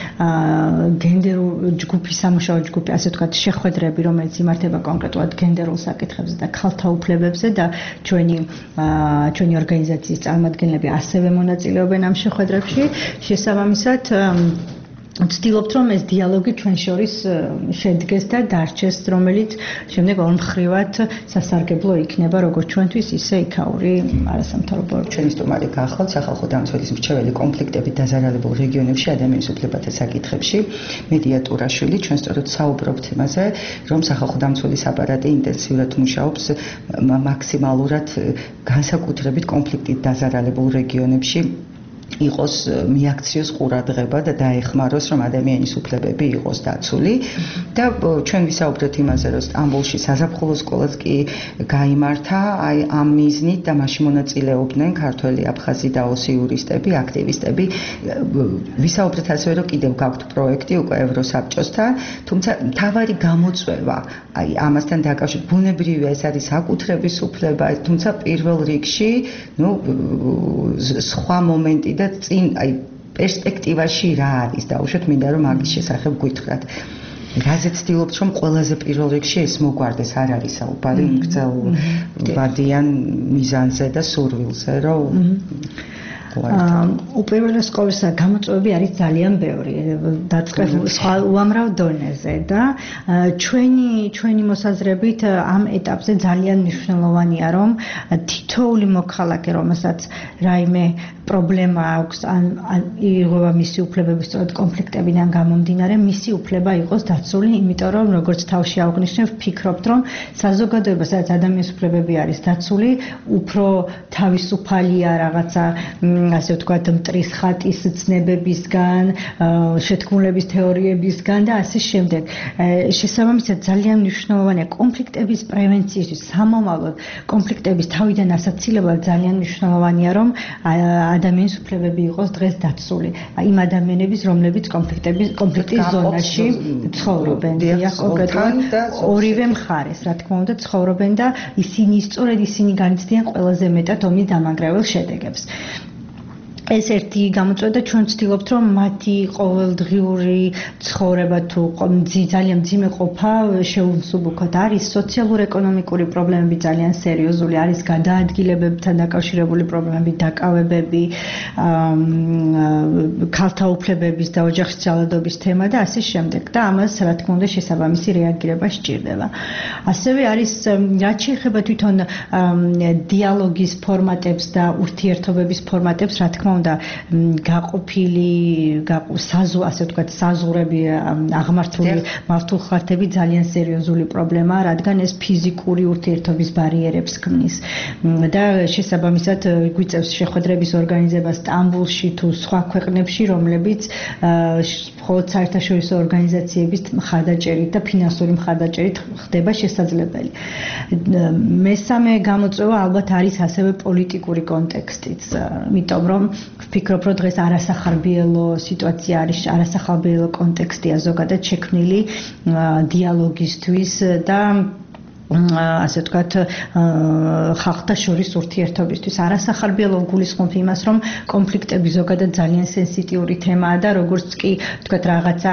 გენდერულ ჯგუფი, სამუშაო ჯგუფი, ასე ვთქვათ, შეხვედრები, რომელიც იმართება კონკრეტულად გენდერულ საკითხებზე და ქალთა უფლებებზე და ჩვენი ჩვენი ორგანიზაციის წარმომადგენლები ასევე მონაწილეობენ ამ შეხვედრებში. შესაბამისად ვცდილობთ რომ ეს დიალოგი ჩვენ შორის შედგეს და დარჩეს, რომელიც შემდეგ ორმხრივად სასარგებლო იქნება როგორც ჩვენთვის, ისე იქაური არასამთავრობო ჩვენი სტუმარი გახლავთ სახალხო დამცველის მრჩეველი კონფლიქტებით დაზარალებულ რეგიონებში ადამიანის უფლებათა საკითხებში მედია ტურაშვილი. ჩვენ სწორედ საუბრობთ იმაზე, რომ სახალხო დამცველის აპარატი ინტენსიურად მუშაობს მაქსიმალურად განსაკუთრებით კონფლიქტით დაზარალებულ რეგიონებში იყოს მიაქციოს ყურადღება და დაეხმაროს, რომ ადამიანის უფლებები იყოს დაცული. და ჩვენ ვისაუბრეთ იმაზე, რომ სტამბოლში საზაფხულო სკოლაც კი გაიმართა, აი ამ მიზნით და მასში მონაწილეობდნენ ქართველი, აფხაზი და ოსი იურისტები, აქტივისტები. ვისაუბრეთ ასევე, რომ კიდევ გაქვთ პროექტი უკვე ევროსაბჭოსთან, თუმცა მთავარი გამოწვევა, აი ამასთან დაკავშირებით, ბუნებრივია ეს არის საკუთრების უფლება, თუმცა პირველ რიგში, ნუ სხვა მომენტი და წინ აი პერსპექტივაში რა არის და უშუალოდ მინდა რომ მაგის შესახებ გითხრათ. რაზე ცდილობთ რომ ყველაზე პირველ რიგში ეს მოგვარდეს, არ არის საუბარი გრძელ ვადიან მიზანზე და სურვილზე, რომ უპირველეს ყოვლისა გამოწვევები არის ძალიან ბევრი დაწყებული სხვა უამრავ დონეზე და ჩვენი ჩვენი მოსაზრებით ამ ეტაპზე ძალიან მნიშვნელოვანია რომ თითოეული მოქალაქე რომელსაც რაიმე პრობლემა აქვს ან იღება მისი უფლებები სწორედ კონფლიქტებიდან გამომდინარე მისი უფლება იყოს დაცული იმიტომ რომ როგორც თავში აღნიშნე ვფიქრობთ რომ საზოგადოება სადაც ადამიანის უფლებები არის დაცული უფრო თავისუფალია რაღაცა ასე ვთქვათ მტრის ხატის ცნებებისგან შეთქმულების თეორიებისგან და ასე შემდეგ შესაბამისად ძალიან მნიშვნელოვანია კონფლიქტების პრევენციისთვის სამომავლოდ კონფლიქტების თავიდან ასაცილებლად ძალიან მნიშვნელოვანია რომ ადამიანის უფლებები იყოს დღეს დაცული იმ ადამიანების რომლებიც კონფლიქტების კონფლიქტის ზონაში ცხოვრობენ და კონკრეტულად ორივე მხარეს რა თქმა უნდა ცხოვრობენ და ისინი სწორედ ისინი განიცდიან ყველაზე მეტად ომის დამანგრეველ შედეგებს ეს ერთი გამოწვევა ჩვენ ვცდილობთ რომ მათი ყოველდღიური ცხოვრება თუ ძალიან მძიმე ყოფა შეუსუბუქოთ არის სოციალურ-ეკონომიკური პრობლემები ძალიან სერიოზული არის გადაადგილებებთან დაკავშირებული პრობლემები დაკავებები ქალთა უფლებების და ოჯახის ძალადობის თემა და ასე შემდეგ და ამას რა თქმა უნდა შესაბამისი რეაგირება სჭირდება ასევე არის რაც შეეხება თვითონ დიალოგის ფორმატებს და ურთიერთობების ფორმატებს რა თქმა უნდა გაყოფილი საზუ ასე ვთქვათ საზღურები აღმართული მართულხარდები ძალიან სერიოზული პრობლემაა რადგან ეს ფიზიკური ურთიერთობის ბარიერებს ქმნის და შესაბამისად გვიწევს შეხვედრების ორგანიზება სტამბულში თუ სხვა ქვეყნებში რომლებიც მხოლოდ საერთაშორისო ორგანიზაციების მხარდაჭერით და ფინანსური მხარდაჭერით ხდება შესაძლებელი მესამე გამოწვევა ალბათ არის ასევე პოლიტიკური კონტექსტიც იმიტომ რომ ვფიქრობ, რომ დღეს არასახარბიელო სიტუაცია არის, არასახარბიელო კონტექსტია ზოგადად შექმნილი დიალოგისთვის და ასე ვთქვათ ხალხთა შორის ურთიერთობისთვის არასახარბიელო გულისხმობ იმას რომ კონფლიქტები ზოგადად ძალიან სენსიტიური თემაა და როგორც კი ვთქვათ რაღაცა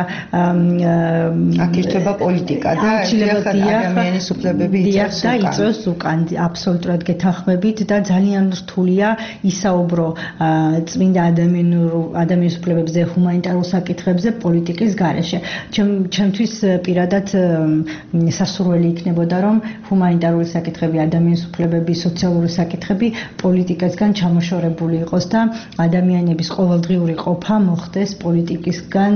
აკირთვება პოლიტიკა და ადამიანის უფლებები იწევს უკან აბსოლუტურად გეთანხმებით და ძალიან რთულია ისაუბრო წმინდა ადამიანის უფლებებზე ჰუმანიტარულ საკითხებზე პოლიტიკის გარეშე ჩემთვის პირადად სასურველი იქნებოდა რომ ჰუმანიტარული საკითხები, ადამიანის უფლებები, სოციალური საკითხები პოლიტიკასგან ჩამოშორებული იყოს და ადამიანების ყოველდღიური ყოფა მოხდეს პოლიტიკისგან,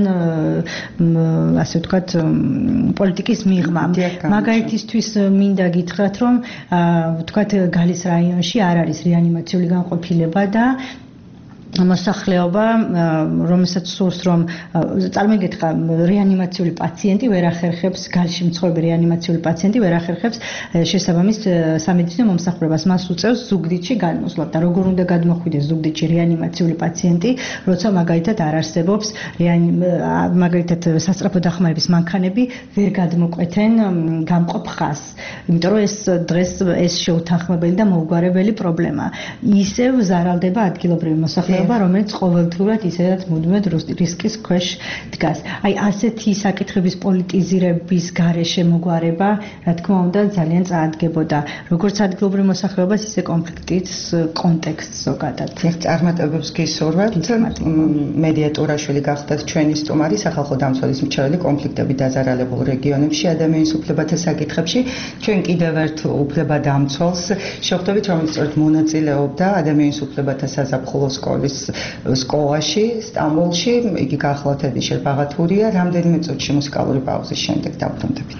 ასე ვთქვათ, პოლიტიკის მიღმა. მაგალითისთვის მინდა გითხრათ, რომ ვთქვათ, გალის რაიონში არ არის რეანიმაციული განყოფილება და მოსახლეობა, რომელსაც სურს რომ წარმოგიდგა რეანიმაციული პაციენტი ვერ ახერხებს გალში მცხოვრები რეანიმაციული პაციენტი ვერ ახერხებს შესაბამის სამედიცინო მომსახურებას მას უწევს ზუგდიდში გადმოსვლას და როგორ უნდა გადმოხვიდეს ზუგდიდში რეანიმაციული პაციენტი, როცა მაგალითად არ არსებობს მაგალითად სასწრაფო დახმარების მანქანები ვერ გადმოკვეთენ გამყოფ ხაზს. იმიტომ რომ ეს დღეს ეს შეუთანხმებელი და მოუგვარებელი პრობლემაა. ისევ ზარალდება ადგილობრივი მოსახლეობა რომელიც ყოველდღურად ისედაც მუდმივად რისკის ქვეშ დგას. აი ასეთი საკითხების პოლიტიზირების გარეშე მოგვარება, რა თქმა უნდა, ძალიან წაადგებოდა როგორც ადგილობრივ მოსახლეობას, ისე კონფლიქტის კონტექსტს ზოგადად. წარმატებებს გისურვებთ. მედიატორაშვილი გახდათ ჩვენი სტუმარი, სახალხო დამცველის მრჩეველი კონფლიქტები დაზარალებულ რეგიონებში, ადამიანის უფლებათა საკითხებში. ჩვენ კიდევ ერთ უფლებადამცველს შევხვდებით, რომელიც სწორედ მონაწილეობდა ადამიანის უფლებათა საზაფხულო სკოლის სკოლაში, სტამბოლში, იგი გახლავთ ედიშერ ბაღათურია, რამდენიმე წუთში მუსიკალური პაუზის შემდეგ დავბრუნდებით.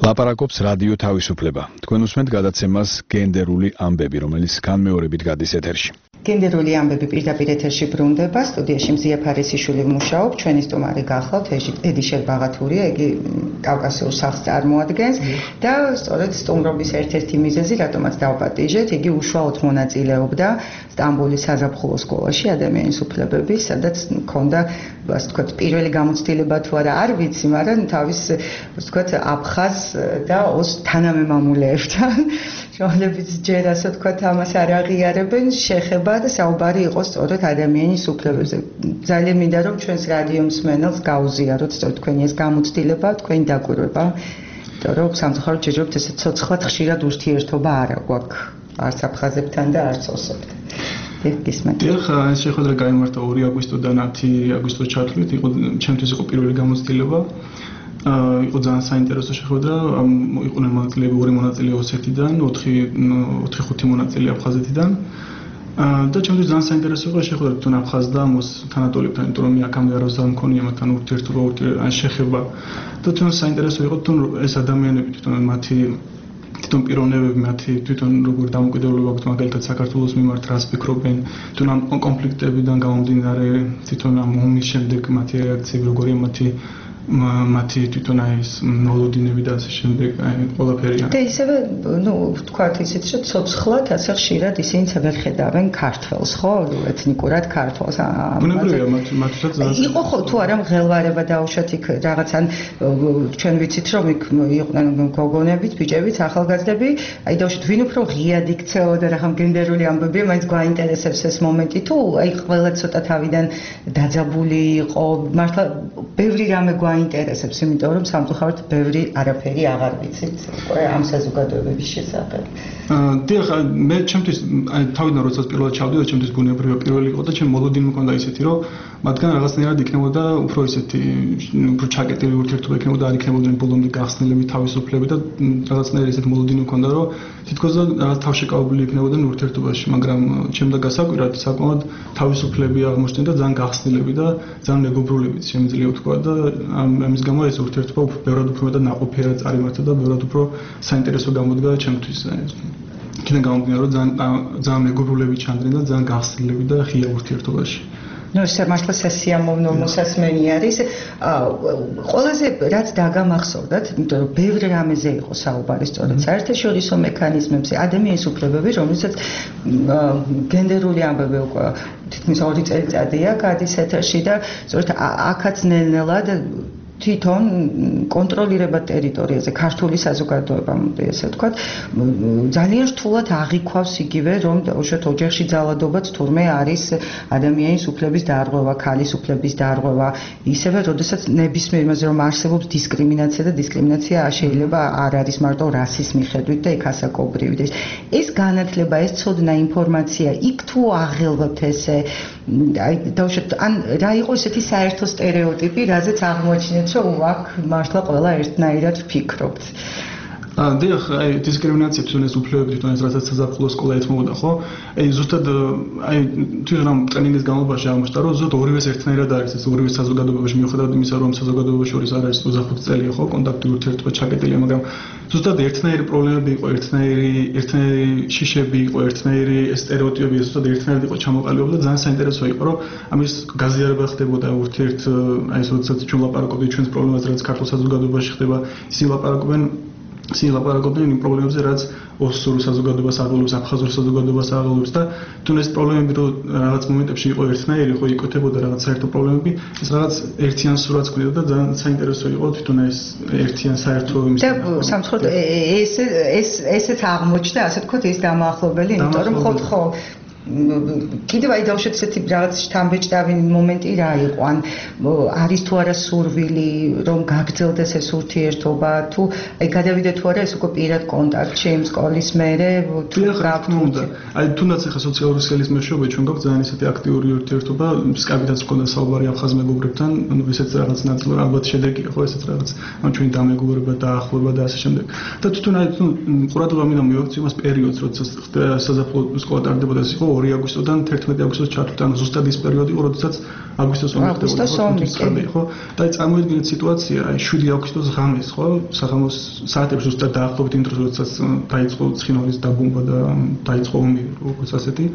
ლაპარაკობს რადიო თავისუფლება. თქვენ უსმენთ გადაცემას გენდერული ამბები, რომელიც განმეორებით გადის ეთერში. გენდერული ამბები პირდაპირ ეთერში ბრუნდება. სტუდიაში მზია ფარისიშვილი მუშაობს. ჩვენი სტუმარი გახლავთ ედი შერბაღათურია, იგი კავკასიურ სახლს წარმოადგენს და სწორედ სტუმრობის ერთ-ერთი მიზეზი, რატომაც დავპატიჟეთ, იგი უშუალოდ მონაწილეობდა სტამბოლის საზაფხულო სკოლაში ადამიანის უფლებების, სადაც მქონდა, ასე ვთქვათ, პირველი გამოცდილება თუ არა არ ვიცი, მაგრამ თავის, ასე ვთქვათ, აფხაზ და ოს თანამემამულეებთან შოლებიც ჯერ ასე ვთქვათ ამას არ აღიარებენ, შეხება და საუბარი იყო სწორედ ადამიანის უფლებებზე. ძალიან მინდა რომ ჩვენს რადიო მსმენელს გაუზიაროთ სწორედ თქვენი ეს გამოცდილება, თქვენი დაკვირვება, იმიტომ რომ სამწუხაროდ ჯერჯერობით ესე ცოცხლად ხშირად ურთიერთობა არ აქვს არც აფხაზებთან და არც ოსებთან. გისმენთ. დიახ, ეს შეხვედრა გაიმართა ორი აგვისტოდან ათი აგვისტოს ჩათვლით, იყო ჩემთვის იყო პირველი გამოცდილება. იყო ძალიან საინტერესო შეხვედრა, იყვნენ მონაწილეები ორი მონაწილე ოსეთიდან, ოთხი ოთხი ხუთი მონაწილე აფხაზეთიდან. და ჩემთვის ძალიან საინტერესო იყო შეხვედრა თვითონ აფხაზ და მოს თანატოლებთან, იმიტომ რომ აქამდე არავის მქონია მათთან ურთიერთობა, ან შეხება. და თვითონ საინტერესო იყო თვითონ ეს ადამიანები, თვითონ მათი თვითონ პიროვნებები, მათი თვითონ როგორ დამოკიდებულება აქვთ მაგალითად საქართველოს მიმართ, რას ფიქრობენ, თვითონ ამ კონფლიქტებიდან გამომდინარე, თვითონ ამ ომის შემდეგ მათი რეაქციები როგორია, მათი მათი თვითონ აი ეს მოლოდინები და ასე შემდეგ, აი ყველაფერი. და ისევე, ну, ვთქვათ ისიც, რომ ცოცხლად ასე ხშირად ისინი ვერ ხედავენ ქართველს, ხო, ეთნიკურად ქართველს. ბუნებრივია, მათთვისაც იყო ხო თუ არა მღელვარება დაუშვათ იქ რაღაც ან ჩვენ ვიცით რომ იქ იყვნენ გოგონებიც, ბიჭებიც, ახალგაზრდები, აი დაუშვათ ვინ უფრო ღიად იქცეოდა რა ხომ გენდერული ამბებია, მაინც გვაინტერესებს ეს მომენტი თუ აი ყველა ცოტა თავიდან დაძაბული იყო, მართლა ბევრი რამე გვაინტერესებს, იმიტომ რომ სამწუხაროდ ბევრი არაფერი აღარ ვიცით ამ საზოგადოებების შესახებ. დიახ, მე ჩემთვის აი თავიდან როდესაც პირველად ჩავდიოდი, ჩემთვის ბუნებრივია პირველი იყო და ჩემ მოლოდინი მქონდა ისეთი, რომ მათგან რაღაცნაირად იქნებოდა უფრო ისეთი უფრო ჩაკეტილი ურთიერთობა იქნებოდა, არ იქნებოდნენ ბოლომდე გახსნილები თავისუფლები და რაღაცნაირი ისეთი მოლოდინი მქონდა, რომ თითქოს რაღაც თავშეკავებული იქნებოდნენ ურთიერთობაში, მაგრამ ჩემდა გასაკვირად საკმაოდ თავისუფლები აღმოჩნდნენ და ძალიან გახსნილები და ძალიან მეგობრულებიც შემიძლია ვთქვა და ამის გამო ეს ურთიერთობა ბევრად უფრო მეტად ნაყოფიერად წარიმართა და ბევრად უფრო საინტერესო გამოდგა ჩემთვის. იქიდან გამომდინარე, რომ ძალიან ძალიან მეგობრულები ჩანდნენ და ძალიან გახსნილები და ღია ურთიერთობაში. ნუ ეს მართლა სასიამოვნო მოსასმენი არის. ყველაზე რაც დაგამახსოვრდათ, იმიტომ რომ ბევრი რამეზე იყო საუბარი სწორედ საერთაშორისო მექანიზმებზე, ადამიანის უფლებები, რომელსაც გენდერული ამბები უკვე თითქმის ორი წელიწადია გადის ეთერში და სწორედ აქაც ნელ-ნელად თვითონ კონტროლირება ტერიტორიაზე ქართული საზოგადოება, ესე ვთქვათ, ძალიან რთულად აღიქვავს იგივე, რომ უშუალოდ ოჯახში ძალადობაც თურმე არის ადამიანის უფლების დარღვევა, ქალის უფლების დარღვევა, ისევე, როდესაც ნებისმიერ იმაზე, რომ არსებობს დისკრიმინაცია და დისკრიმინაცია შეიძლება არ არის მარტო რასის მიხედვით და იქ ასაკობრივი. ეს განათლება, ეს ცოდნა, ინფორმაცია, იქ თუ აღელვებთ ესე, აი დავუშვათ, ან რა იყო ესეთი საერთო სტერეოტიპი, რაზეც აღმოაჩინეთ რომ აქ მართლა ყველა ერთნაირად ვფიქრობთ. დიახ, აი დისკრიმინაცია თვითონ ეს უფლებები თვითონ ეს რასაც საზაფხულო სკოლა ეთმობდა, ხო? აი ზუსტად აი თვითონ ამ ტრენინგის განმავლობაში აღმოჩნდა, რომ ზუსტად ორივეს ერთნაირად არის ეს ორივე საზოგადოებაში, მიუხედავად იმისა, რომ საზოგადოებაში შორის არ არის ოცდახუთი წელია, ხო, კონტაქტური ურთიერთობა ჩაკეტილია, მაგრამ ზუსტად ერთნაირი პრობლემები იყო, ერთნაირი ერთნაირი შიშები იყო, ერთნაირი სტერეოტიპები, ზუსტად ერთნაირად იყო ჩამოყალიბებული და ძალიან საინტერესო იყო, რომ ამის გაზიარება ხდებოდა ურთიერთ აი ეს როდესაც ჩვენ ლაპარაკობთ ჩვენს პრობლემაზე, რაც ქართულ საზოგადოებაში ხდება, ისინი ლაპარაკობენ ისინი ლაპარაკობდნენ იმ პრობლემებზე, რაც ოსურ საზოგადოებას აღელვებს, აფხაზურ საზოგადოებას აღელვებს და თუნდაც ეს პრობლემები რო რაღაც მომენტებში იყო ერთნაირი, ხო იკვეთებოდა რაღაც საერთო პრობლემები, ეს რაღაც ერთიან სურათს ქმნიდა და ძალიან საინტერესო იყო თვითონ ეს ერთიან საერთო იმის. და სამწუხაროდ ეს ეს ესეც აღმოჩნდა, ასე ვთქვათ, ეს დამაახლობელი, იმიტომ რომ ხო ხო კიდევ აი დავუშვათ ესეთი რაღაც შთამბეჭდავი მომენტი რა იყო, ან არის თუ არა სურვილი, რომ გაგრძელდეს ეს ურთიერთობა, თუ აი გადავიდე თუ არა ეს უკვე პირად კონტაქტში იმ სკოლის მერე, თუ გაგვთუნდა. აი თუნდაც ახლა სოციალური სქელის მეშვეობით ჩვენ გვაქვს ძალიან ისეთი აქტიური ურთიერთობა, სკაიბითაც მქონდა საუბარი აფხაზ მეგობრებთან, ანუ ესეც რაღაც ნაწილი ალბათ შედეგია, ხო, ესეც რაღაც ანუ ჩვენი დამეგობრება და ახლობა და ასე შემდეგ. და თვითონ აი თუ ყურადღება მინდა მივაქციო იმას პერიოდს, როცა საზაფხულო სკოლა ტარდებოდა, ეს იყო ორი აგვისტოდან თერთმეტი აგვისტოს ჩათვლით, ანუ ზუსტად ის პერიოდი იყო, როდესაც აგვისტოს ომი ხდებოდა, ხო? და აი წარმოიდგინეთ სიტუაცია, აი შვიდი აგვისტოს ღამეს, ხო? სახელმოს საათებს ზუსტად დაახლოებით იმ დროს, როდესაც დაიწყო ცხინვალის დაბომბვა და დაიწყო ომი, როგორც ასეთი.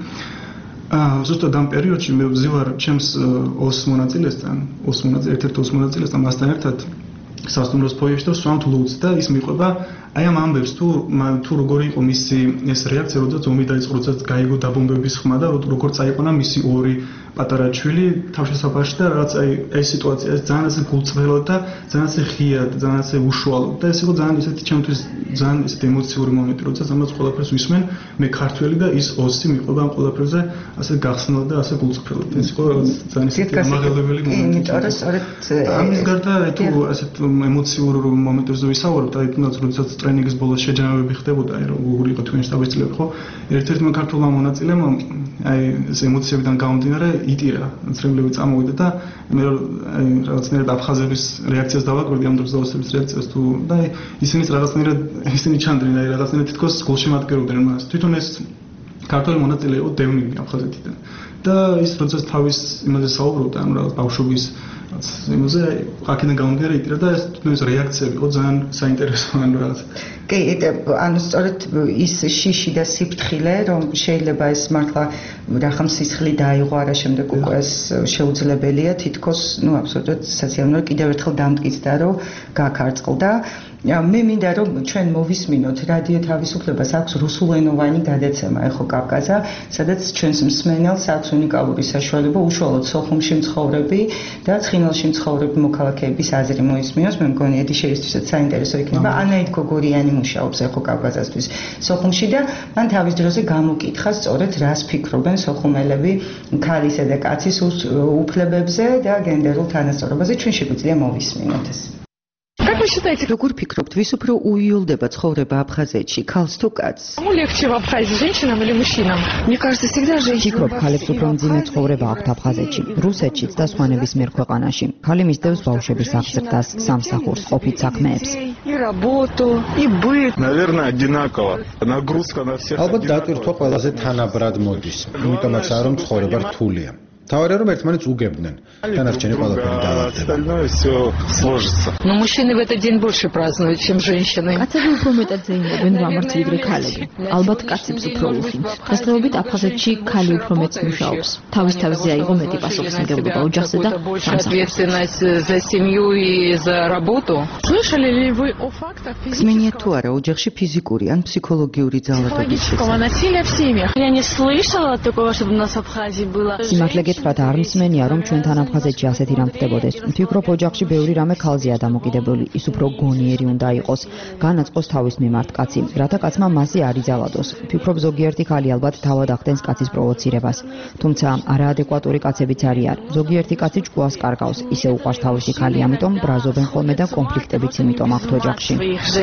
აა ზუსტად ამ პერიოდში მე ვზივარ ჩემს ოს მონაწილესთან, ოს მონაწილე, ერთ-ერთ ოს მონაწილესთან, მასთან ერთად სასტუმროს ფოიეში და ვსვამთ ლუდს და ის მიყვება აი ამ ამბებს თუ თუ როგორი იყო მისი ეს რეაქცია, როდესაც ომი დაიწყო, როდესაც გაიგო დაბომბების ხმა და როგორ წაიყვანა მისი ორი პატარა ჩვილი თავშესაფარში და რაც აი ეს სიტუაცია ეს ძალიან ასე გულწრფელად და ძალიან ასე ღიად, ძალიან ასე უშუალოდ და ეს იყო ძალიან ისეთი ჩემთვის ძალიან ისეთი ემოციური მომენტი, როდესაც ამას ყველაფერს ვისმენ, მე ქართველი და ის ოსი მიყვება ამ ყველაფერზე ასე გახსნილად და ასე გულწრფელად. ეს იყო ძალიან ისეთი ამაღლებელი მომენტი. იმიტომ რომ სწორედ ამის გარდა თუ ასეთ ემოციურ მომენტებზე ვისაუბრებთ, აი თუნდაც როდესაც ტრენინგის ბოლოს შეჯამებები ხდებოდა, აი როგორი იყო თქვენი შტაბის-წევრები, ხო? ერთ-ერთმა ქართულმა მონაწილემ აი ეს ემოციებიდან გამომდინარე იტირა, წრემლები წამოვიდა და მე აი რაღაცნაირად აფხაზების რეაქციას დავაკვირდი ამ დროს დაოსების რეაქციას თუ და აი ისინიც რაღაცნაირად ისინი ჩანდრენ, აი რაღაცნაირად თითქოს გულშემატკივრობდნენ მას. თვითონ ეს ქართული მონაწილე იყო დევნილი აფხაზეთიდან. და ის როდესაც თავის იმაზე საუბრობდა, ანუ რაღაც ბავშვობის იმაზე აქედან გამომდინარე იტირა და ეს ეს რეაქციები იყო ძალიან საინტერესო ანუ რაღაც. კი, ანუ სწორედ ის შიში და სიფრთხილე, რომ შეიძლება ეს მართლა რახან სისხლი დაიღო, არა შემდეგ უკვე ეს შეუძლებელია, თითქოს, ну, აბსოლუტურად სასიამოვნო კიდევ ერთხელ დამტკიცდა, რომ გაქარწყლდა. მე მინდა რომ ჩვენ მოვისმინოთ რადიო თავისუფლებას აქვს რუსულენოვანი გადაცემა ეხო კავკაზა, სადაც ჩვენს მსმენელს აქვს უნიკალური საშუალება უშუალოდ სოხუმში მცხოვრები და ცხინვალში მცხოვრები მოქალაქეების აზრი მოისმინოს. მე მგონი ედიშერისთვისაც საინტერესო იქნება. ანაით გოგორიანი მუშაობს ეხო კავკაზასთვის სოხუმში და მან თავის დროზე გამოკითხა სწორედ რას ფიქრობენ სოხუმელები ქალისა და კაცის უფლებებზე და გენდერულ თანასწორობაზე. ჩვენ შეგვიძლია მოვისმინოთ ეს. როგორ ფიქრობთ, ვის უფრო უიოლდება ცხოვრება აფხაზეთში, ქალს თუ კაცს? ფიქრობ, ქალებს უფრო მძიმე ცხოვრება აქვთ აფხაზეთში, რუსეთშიც და სხვა ნებისმიერ ქვეყანაში. ქალი მისდევს ბავშვების აღზრდას, სამსახურს, ყოფით საქმეებს. ალბათ დატვირთვა ყველაზე თანაბრად მოდის, იმიტომაც არ რომ ცხოვრება რთულია. თავარია რომ ერთმანეთს უგებდნენ. Დანარჩენი ყველაფერი დაავადდება. Но мужчины в этот день больше празднуют, чем женщины. კაცები უფრო მეტად ზეიმობენ ვამართ ვიდრე ქალები. ალბათ კაცებს უფრო უხიმთ. დღესდღეობით აფხაზეთში ქალი უფრო მეტს მუშაობს. თავის თავზე აიღო მეტი პასუხისმგებლობა ოჯახზე და ответственность за семью и за работу. Слышали ли вы о фактах физического თუ არა ოჯახში ფიზიკური ან ფსიქოლოგიური ძალადობის насилия в семьях? Я не слышала такого, чтобы у нас в Абхазии было. გითხრათ არ მსმენია რომ ჩვენთან აფხაზეთში ასეთი რამ ხდებოდეს. Ვფიქრობ ოჯახში ბევრი რამე ქალზეა დამოკიდებული, ის უფრო გონიერი უნდა იყოს, განაწყოს თავის მიმართ კაცი, რათა კაცმა მასზე არ იძალადოს. ვფიქრობ ზოგიერთი ქალი ალბათ თავად ახდენს კაცის პროვოცირებას. თუმცა არაადეკვატური კაცებიც არიან. ზოგიერთი კაცი ჭკუას კარგავს, ისე უყვარს თავისი ქალი, ამიტომ ბრაზობენ ხოლმე და კონფლიქტებიც იმიტომ აქვთ ოჯახში.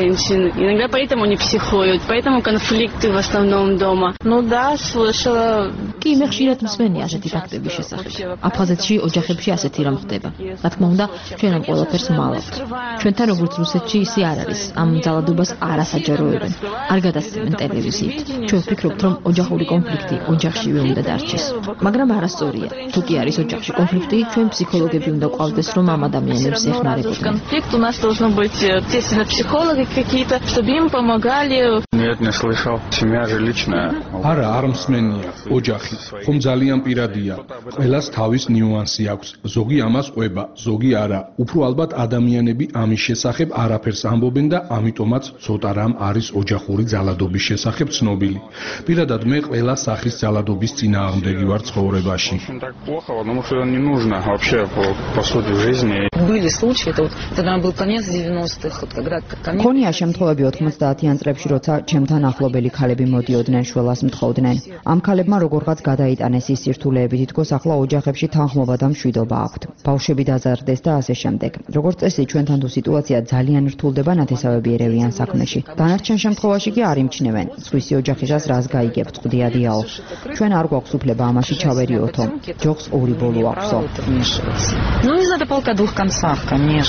Иногда поэтому не психуют, поэтому конфликты в основном дома. Ну да, слышала. კი მე ხშირად მსმენია ასეთი ფაქტების შესახებ. აფხაზეთში ოჯახებში ასეთი რამ ხდება. რა თქმა უნდა, ჩვენ ამ ყველაფერს მალავთ. ჩვენთან როგორც რუსეთში ისე არ არის. ამ ძალადობას არ ასაჯაროებენ. არ გადასცემენ ტელევიზიით. ჩვენ ვფიქრობთ, რომ ოჯახური კონფლიქტი ოჯახშივე უნდა დარჩეს. მაგრამ არასწორია. თუ კი არის ოჯახში конфликты, ჩვენ ფსიქოლოგები უნდა ყავდეს, რომ ამ ადამიანებს ეხმარებოდნენ. Конфликт у нас должно быть, естественно, психологи какие-то, чтобы им помогали. Нет, не слышал. Семья же личная. არა, არ მსმენია. ოჯახი ხომ ძალიან პირადია. ყველას თავის ნიუანსი აქვს. ზოგი ამას ყვება, ზოგი არა. უფრო ალბათ ადამიანები ამის შესახებ არაფერს ამბობენ და ამიტომაც ცოტა რამ არის ოჯახური ძალადობის შესახებ ცნობილი. პირადად მე ყველა სახის ძალადობის წინააღმდეგი ვარ ცხოვრებაში. Так плохо, потому что не нужно вообще по, по сути жизни. Были случаи, это вот тогда был конец девяностых, вот когда ко мне ქონია შემთხვევები ოცდაათიან წლებში, როცა ჩემთან ახლობელი ქალები მოდიოდნენ, შველას მთხოვდნენ. ამ ქალებმა როგორღაც გადაიტანეს ის სირთულეები, თითქოს ახლა ოჯახებში თანხმობა და მშვიდობა აქვთ. ბავშვები დაზარდეს და ასე შემდეგ. როგორც წესი, ჩვენთან თუ სიტუაცია ძალიან რთულდება, ნათესავები ერევიან საქმეში. დანარჩენ შემთხვევაში კი არ იმჩნევენ. სხვისი ოჯახისას რას გაიგებთ, წვდიადიაო. ჩვენ არ გვაქვს უფლება ამაში ჩავერიოთო. ჯოხს ორი ბოლო აქვსო. Ну, из-за полка двух концах, конечно.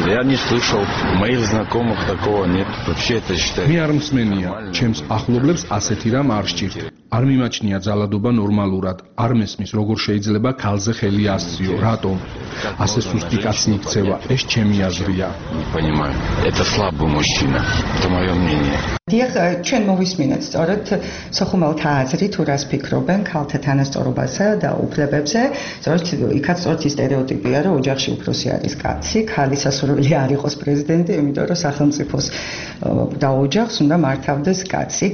Я не слышал, у моих знакомых такого нет. Вообще это считаю. მე არ მსმენია, ჩემს ახლობლებს ასეთი რამ არ სჭირთ. არ მიმაჩნია ძალადობა ნორმალურად, არ მესმის როგორ შეიძლება ქალზე ხელი ასწიო, რატომ? ასე სუსტი კაცი იქცევა, ეს ჩემი აზრია. Не понимаю. Это слабый мужчина. Это мое мнение. დიახ, ჩვენ მოვისმინეთ სწორედ სოხუმელთა აზრი თუ რას ფიქრობენ ქალთა თანასწორობასა და უფლებებზე. სწორედ იქაც სწორედ ის სტერეოტიპია, რომ ოჯახში უფროსი არის კაცი, ქალი სასურველი არ იყოს პრეზიდენტი, იმიტომ რომ სახელმწიფოს და ოჯახს უნდა მართავდეს კაცი.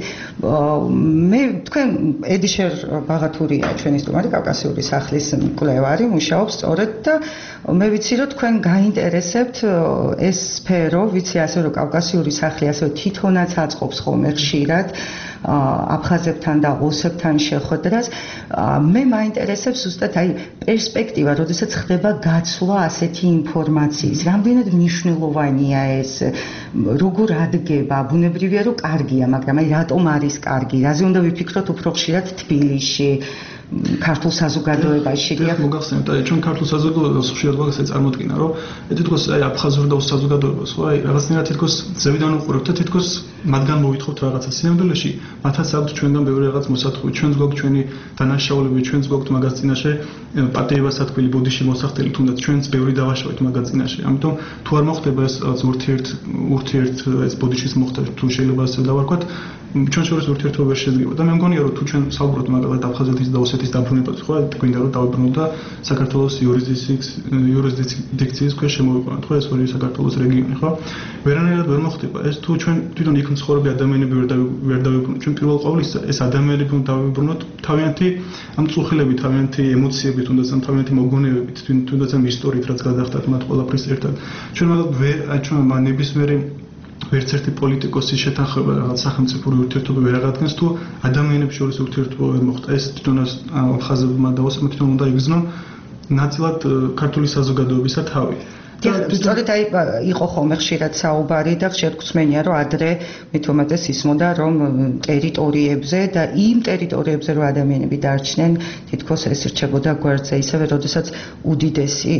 მე თქვენ ედიშერ ბაღათურია ჩვენი სტუმარი, კავკასიური სახლის მკვლევარი, მუშაობს სწორედ და მე ვიცი რომ თქვენ გაინტერესებთ ეს სფერო, ვიცი ასე რომ კავკასიური სახლი ასე თვითონაც აწყობს ხოლმე ხშირად აფხაზებთან და ოსებთან შეხვედრას. მე მაინტერესებს ზუსტად აი პერსპექტივა, როდესაც ხდება გაცვლა ასეთი ინფორმაციის, რამდენად მნიშვნელოვანია ეს, როგორ ადგება, ბუნებრივია რომ კარგია, მაგრამ აი რატომ არის კარგი, რაზე უნდა ვიფიქროთ უფრო ხშირად თბილისში, ქართულ საზოგადოებაში. დიახ, მოგახსენებთ, აი ჩვენ ქართულ საზოგადოებას ხშირად ვაგზავნა წარმოქმნა, რომ თითქოს აი აფხაზურ და საზოგადოებას, ხო, აი რაღაცნაირად თითქოს ზევიდან უყურებთ და თითქოს მათგან მოვითხოვთ რაღაცა. სინამდვილეში მათაც აქვთ ჩვენგან ბევრი რაღაც მოსათხოვი, ჩვენს გვაქვს ჩვენი დანაშაულები, ჩვენს გვაქვს მაგას წინაშე პატიებასათქმელი, ბოდიში მოსახდელი, თუნდაც ჩვენს ბევრი დავაშავეთ მაგას წინაშე. ამიტომ თუ არ მოხდება ეს ურთიერთ ურთიერთ ეს ბოდიშის მოხდა, თუ შეიძლება ასე დავარქვათ, ჩვენ შორის ურთიერთობა შეიძლება და მე მგონია რომ თუ ჩვენ საუბრობთ მაგალითად აფხაზეთის და ოსეთის დაბრუნებაზე, ხო, გვინდა რომ დავიბრუნოთ და საქართველოს იურისდიქციის იურისდიქციის ქვეშ შემოვიყვანოთ, ხო, ეს ორი საქართველოს რეგიონი, ხო? ვერანაირად ვერ მოხდება ეს თუ ჩვენ თვითონ იქ მცხოვრები ადამიანები ვერ ვერ დავიბრუნოთ. ჩვენ პირველ ყოვლისა ეს ადამიანები უნდა დავიბრუნოთ თავიანთი ამ წუხილებით, თავიანთი ემოციებით, თუნდაც ამ თავიანთი მოგონებებით, თუნდაც ამ ისტორიით, რაც გადახდათ მათ ყველაფრის ერთად. ჩვენ მაგალითად ვერ ჩვენ ნებისმიერი ვერც ერთი პოლიტიკოსის შეთანხმება რაღაც სახელმწიფო ურთიერთობა ვერ აღადგენს თუ ადამიანებს შორის ურთიერთობა ვერ მოხდა. ეს თვითონ აფხაზებმა და ოსებმა თვითონ უნდა იგრძნონ ნაწილად ქართული საზოგადოებისა თავი. სწორედ აი იყო ხოლმე ხშირად საუბარი და ხშირად გვსმენია რომ ადრე მით უმეტეს ისმოდა რომ ტერიტორიებზე და იმ ტერიტორიებზე რომ ადამიანები დარჩნენ თითქოს ეს რჩებოდა გვერდზე ისევე როდესაც უდიდესი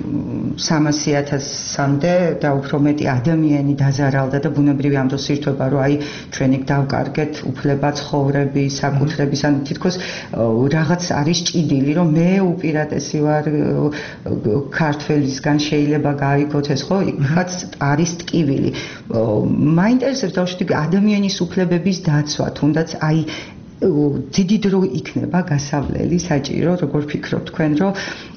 სამასი ათასამდე და უფრო მეტი ადამიანი დაზარალდა და ბუნებრივი ამ დროს ირთვება რომ აი ჩვენი დავკარგეთ უფლება ცხოვრები საკუთრების ან თითქოს რაღაც არის ჭიდილი რომ მე უპირატესი ვარ ქართველისგან შეიძლება გაიგოთ ეს ხო იქაც არის ტკივილი. მაინტერესებს დავშვით ადამიანის უფლებების დაცვა, თუნდაც აი დიდი დრო იქნება გასავლელი საჭირო, როგორ ფიქრობთ თქვენ, რომ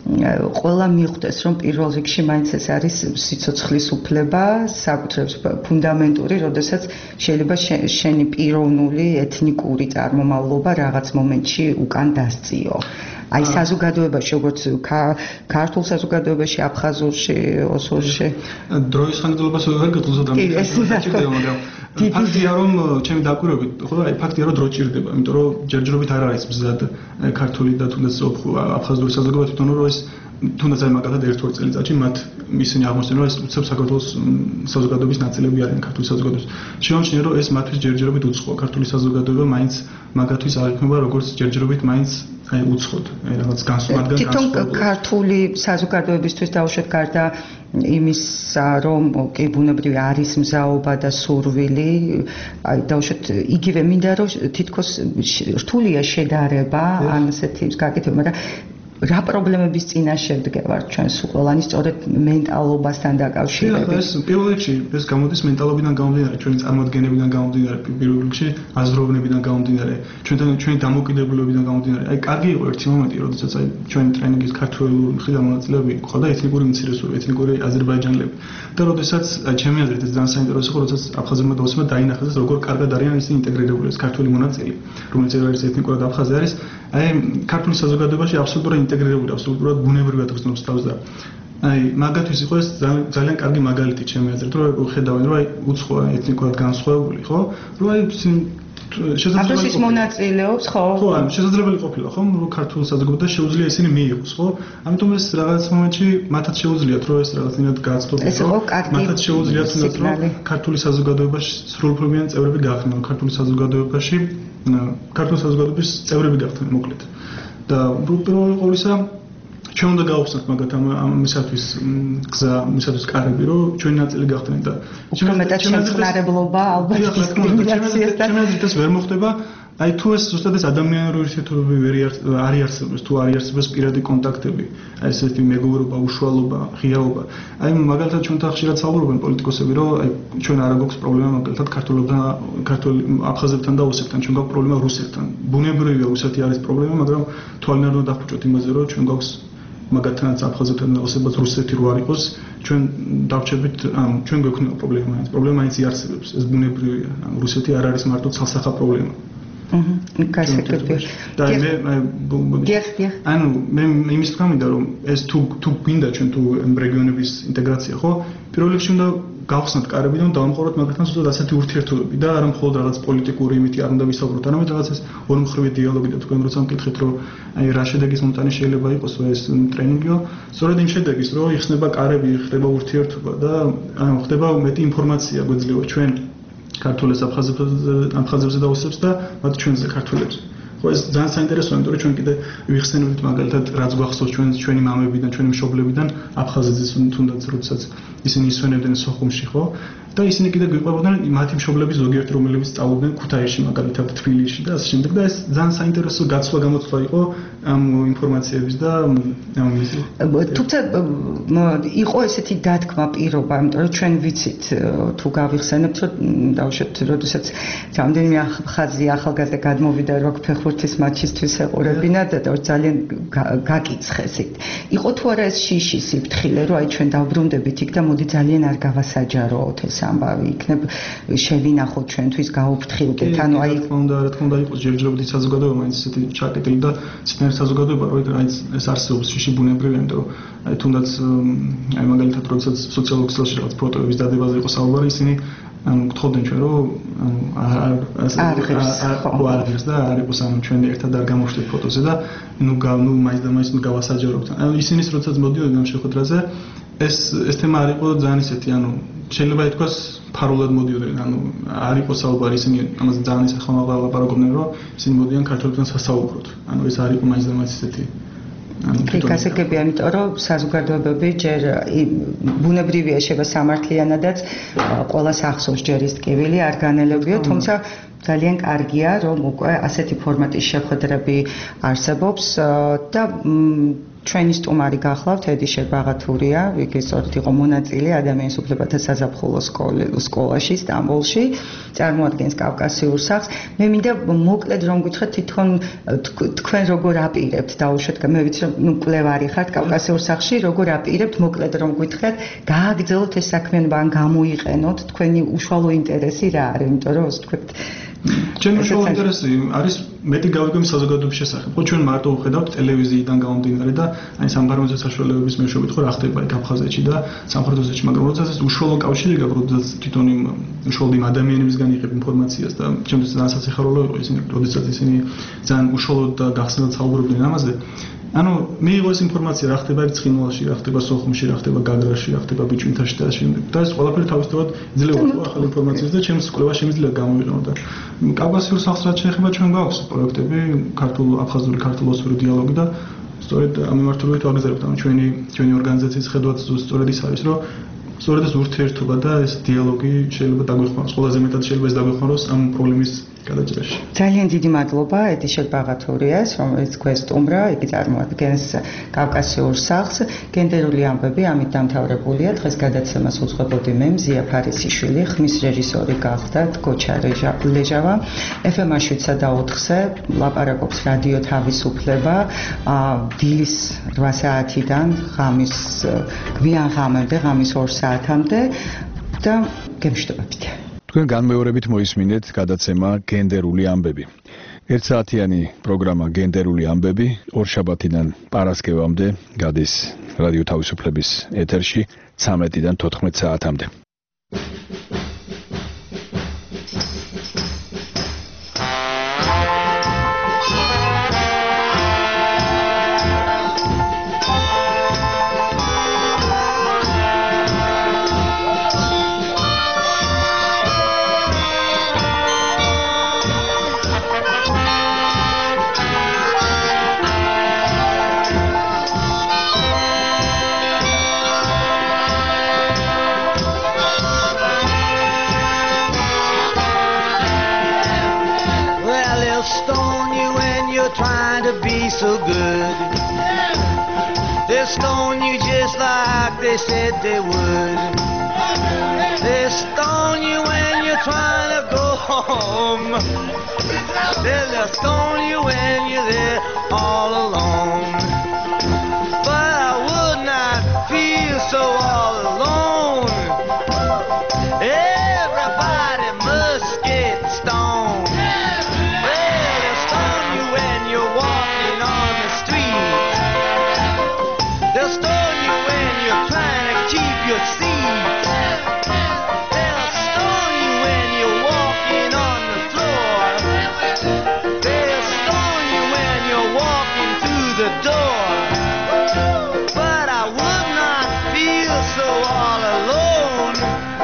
ყველა მიხვდეს, რომ პირველ რიგში მაინც ეს არის სიცოცხლის უფლება, საკუთრების ფუნდამენტური, როდესაც შეიძლება შენი პიროვნული ეთნიკური წარმომავლობა რაღაც მომენტში უკან დასწიო. აი საზოგადოებაში, როგორც ქართულ საზოგადოებაში, აფხაზურში, ოსურში. დროის ხანგრძლივობას ვერ გძლევთ, მაგრამ ფაქტია რომ ჩემი დაკვირვებით, ხო, აი ფაქტია რომ დრო ჭირდება, იმიტომ რომ ჯერჯერობით არ არის მზად ქართული და თუნდაც აფხაზური საზოგადოება თვითონ რომ ეს თუნდაც აი მაგალითად ერთ-ორი წელიწადში მათ ისინი აღმოსჩენ რომ ეს უცებ საქართველოს საზოგადოების ნაწილები არიან ქართული საზოგადოების. შემოვჩნია რომ ეს მათთვის ჯერჯერობით უცხოა ქართული საზოგადოება მაინც მაგათთვის არ იქნება როგორც ჯერჯერობით მაინც აი უცხოდ აი რაღაც განსხვავებული თვითონ ქართული საზოგადოებისთვის დაუშვათ გარდა იმისა რომ კი ბუნებრივი არის მზაობა და სურვილი აი დაუშვათ იგივე მინდა რომ თითქოს რთულია შედარება ან ასეთი გაკეთება მაგრამ რა პრობლემების წინაშე ვდგევართ ჩვენ სულ ყველანი სწორედ მენტალობასთან დაკავშირებით. ეს პირველ რიგში ეს გამოდის მენტალობიდან გამომდინარე, ჩვენი წარმოდგენებიდან გამომდინარე, პირველ რიგში აზროვნებიდან გამომდინარე, ჩვენთან ჩვენი დამოკიდებულებებიდან გამომდინარე. აი კარგი იყო ერთი მომენტი, როდესაც აი ჩვენი ტრენინგის ქართველი მხრიდან მონაწილეები იყო და ეთნიკური უმცირესობები, ეთნიკური აზერბაიჯანელები. და როდესაც აი ჩემი აზრით ეს ძალიან საინტერესო იყო, როდესაც აფხაზებმა და ოსებმა დაინახეს როგორ კარგად არიან ისინი ინტეგრირებული ეს ქართული მონაწილე, რომელიც არის ეთნიკურად აფხაზი არის, აი ქართული საზოგადოებაში აბსოლუტურად ინტეგრირებული, აბსოლუტურად ბუნებრივად გრძნობს თავს და აი მაგათთვის იყო ეს ძალიან კარგი მაგალითი ჩემი აზრით, რომ ხედავენ, რომ აი უცხოა ეთნიკურად განსხვავებული, ხო? რომ აი შესაძლებელი ის მონაწილეობს, ხო? ხო, ან შესაძლებელი ყოფილა, ხო? რომ ქართულ საზოგადოებაში შეუძლია ისინი მიიღოს, ხო? ამიტომ ეს რაღაც მომენტში მათაც შეუძლიათ, რომ ეს რაღაცნაირად გააცდობენ, რომ მათაც შეუძლიათ თუნდაც რომ ქართული საზოგადოებაში სრულუფლებიანი წევრები გახდნენ, ქართული საზოგადოებაში ქართულ საზოგადოების წევრები გახდნენ, მოკლედ. და პირველ ყოვლისა ჩვენ უნდა გავხსნათ მაგათ ამ მისათვის გზა, მისათვის კარები, რომ ჩვენი ნაწილი გახდნენ და უფრო მეტად შემწყნარებლობა ალბათ დისკრიმინაციასთან ჩემს ვერ მოხდება. აი თუ ეს ზუსტად ეს ადამიანური ურთიერთობები ვერ არ იარსებებს, თუ არ იარსებებს პირადი კონტაქტები, აი ესეთი მეგობრობა, უშუალობა, ღიაობა. აი მაგალითად ჩვენთან ხშირად საუბრობენ პოლიტიკოსები, რომ აი ჩვენ არ გვაქვს პრობლემა მაგალითად ქართულებთან, ქართულ აფხაზებთან და ოსებთან, ჩვენ გვაქვს პრობლემა რუსეთთან. ბუნებრივია რუსეთი არის პრობლემა, მაგრამ თვალნარ უნდა დავხვიჭოთ იმაზე, რომ ჩვენ გვაქვს მაგათაც აფხაზებთან და ოსებთან რუსეთი რო არ იყოს, ჩვენ დავჭებით, ანუ ჩვენ გვექნება პრობლემა, ეს პრობლემა ის იარსებებს, ეს ბუნებრივია. ანუ რუსეთი არ არის მარტო ცალსახა პრობლემა. აჰა, კასაკეთე. და მე ანუ მე იმის თქვა მინდა რომ ეს თუ თუ გვინდა ჩვენ თუ რეგიონების ინტეგრაცია, ხო? პირველ რიგში უნდა გავხსნათ კარები და დავამყაროთ მაგათთან ზუსტად ასეთი ურთიერთობები და არა მხოლოდ რაღაც პოლიტიკური იმითი არ უნდა ვისაუბროთ, არამედ რაღაც ეს ორმხრივი დიალოგი და თქვენ როცა მკითხეთ რომ აი რა შედეგის მომტანი შეიძლება იყოს ეს ტრენინგიო, სწორედ იმ შედეგის რომ იხსნება კარები, ხდება ურთიერთობა და ანუ ხდება მეტი ინფორმაცია გვეძლევა ჩვენ ქართულებს აფხაზებზე და ოსებს და მათ ჩვენზე ქართულებს. ხო ეს ძალიან საინტერესოა, იმიტომ რომ ჩვენ კიდე ვიხსენებთ მაგალითად რაც გვახსოვს ჩვენ ჩვენი მამებიდან, ჩვენი მშობლებიდან აფხაზეთის თუნდაც როდესაც ისინი ისვენებდნენ სოხუმში, ხო? და ისინი კიდე გვიყვებოდნენ მათი მშობლების ზოგიერთი რომლებიც სწავლობდნენ ქუთაისში, მაგალითად თბილისში და ასე შემდეგ და ეს ძალიან საინტერესო გაცვლა გამოცვლა იყო ამ ინფორმაციების და ამ ის თუმცა იყო ესეთი დათქმა პირობა, იმიტომ რომ ჩვენ ვიცით თუ გავიხსენებთ რომ დავუშვათ როდესაც რამდენიმე ხაზი ახალგაზრდა გადმოვიდა რო ფეხბურთის მატჩისთვის ეყურებინა და ძალიან გაკიცხეს იქ. იყო თუ არა ეს შიში სიფრთხილე რომ აი ჩვენ დავბრუნდებით იქ და მოდი ძალიან არ გავასაჯაროოთ ეს ამბავი იქნებ შევინახოთ ჩვენთვის გაუფრთხილდეთ ანუ აი რა თქმა უნდა რა თქმა უნდა იყოს ჯერჯერობით საზოგადოება მაინც ესეთი ჩაკეტილი და ცნერ საზოგადოება რომ აი ეს არსებობს შიში ბუნებრივია იმიტომ რომ აი თუნდაც აი მაგალითად როდესაც სოციალურ ქსელში რაღაც ფოტოების დადებაზე იყო საუბარი ისინი ანუ გთხოვდნენ ჩვენ რომ ანუ არ არ ღირს და არ იყოს ანუ ჩვენ ერთად არ გამოვშდეთ ფოტოზე და ნუ ნუ მაინც და მაინც გავასაჯაროთ ანუ ისინიც როდესაც მოდიოდნენ ამ შეხვედრაზე ეს ეს თემა არ იყო ძალიან ისეთი ანუ შეიძლება ითქვას ფარულად მოდიოდნენ ანუ არ იყო საუბარი ისინი ამაზე ძალიან ისე ხმალაღლა ლაპარაკობდნენ რომ ისინი მოდიან ქართველებთან სასაუბროთ ანუ ეს არ იყო მაინც და მაინც ისეთი კასაკები, ამიტომ რომ საზოგადოებები ჯერ ბუნებრივია შევა სამართლიანადაც ყოველას ახსოვს ჯერ ის ტკივილი არ განელებიო, თუმცა ძალიან კარგია რომ უკვე ასეთი ფორმატის შეხვედრები არსებობს და ჩვენი სტუმარი გახლავთ ედი შერბაღათურია, იგი სწორედ იყო მონაწილე ადამიანის უფლებათა საზაფხულო სკოლაში სტამბოლში, წარმოადგენს კავკასიურ სახლს. მე მინდა მოკლედ რომ გითხრათ თვითონ თქვენ როგორ აპირებთ დაუშვათ, მე ვიცი რომ ნუ კვლევარი ხართ კავკასიურ სახლში, როგორ აპირებთ მოკლედ რომ გითხრათ, გააგრძელოთ ეს საქმიანობა ან გამოიყენოთ თქვენი უშუალო ინტერესი რა არის, იმიტომ რომ ასე თქვით ჩემი უშუალო ინტერესი არის მეტი გავიგო საზოგადოების შესახებ. ხო ჩვენ მარტო ვხედავთ ტელევიზიიდან გამომდინარე და აი სამფარმაზო საშუალებების მეშვეობით ხო რა ხდება იქ აფხაზეთში და სამხრეთ ოსეთში, მაგრამ როდესაც ეს უშუალო კავშირი გაქვს, როდესაც თვითონ იმ უშუალო იმ ადამიანებისგან იღებ ინფორმაციას და ჩემთვის ძალიან სასიხარულო იყო ისინი, როდესაც ისინი ძალიან უშუალოდ და გახსნილად საუბრობდნენ ამაზე. ანუ მიიღო ეს ინფორმაცია რა ხდება იქ ცხინვალში, რა ხდება სოხუმში, რა ხდება გაგრაში, რა ხდება ბიჭვინთაში და შემდეგ. და ეს ყველაფერი თავისთავად იძლევა ახალ ინფორმაციას და ჩემს კვლევა შემიძლია გამოვიყენო და კავკასიურ სახლს რაც შეეხება ჩვენ გვაქვს პროექტები, ქართულ აფხაზური ქართულ-ოსური დიალოგი და სწორედ ამ მიმართულებით ვაგზავნებთ. ანუ ჩვენი ჩვენი ორგანიზაციის ხედვაც სწორედ ის არის, რომ სწორედ ეს ურთიერთობა და ეს დიალოგი შეიძლება დაგვეხმაროს, ყველაზე მეტად შეიძლება ეს დაგვეხმაროს ამ პრობლემის გადაჭრაში. ძალიან დიდი მადლობა ედი შერბაღათურიას, რომელიც გვესტუმრა, იგი წარმოადგენს კავკასიურ სახლს. გენდერული ამბები ამით დამთავრებულია. დღეს გადაცემას უძღვებოდი მე მზია ფარისიშვილი, ხმის რეჟისორი გახდათ გოჩა ლეჟავა. ეფ ემ შვიდსა და ოთხზე ლაპარაკობს რადიო თავისუფლება, დილის რვა საათიდან ღამის გვიან ღამემდე, ღამის ორ საათამდე და გემშვიდობებით. თქვენ განმეორებით მოისმინეთ გადაცემა გენდერული ამბები. ერთსაათიანი პროგრამა გენდერული ამბები ორშაბათიდან პარასკევამდე გადის რადიო თავისუფლების ეთერში ცამეტიდან თოთხმეტ საათამდე. you're trying to be so good. They'll stone you just like they said they would. They'll stone you when you're trying to go home. They'll stone you when you're there all alone. But I would not feel so all alone. Everybody must get stoned. They'll stone you when you're walking on the street. They'll stone you when you're trying to keep your seat. They'll stone you when you're walking on the floor. They'll stone you when you're walking through the door. But I would not feel so all alone.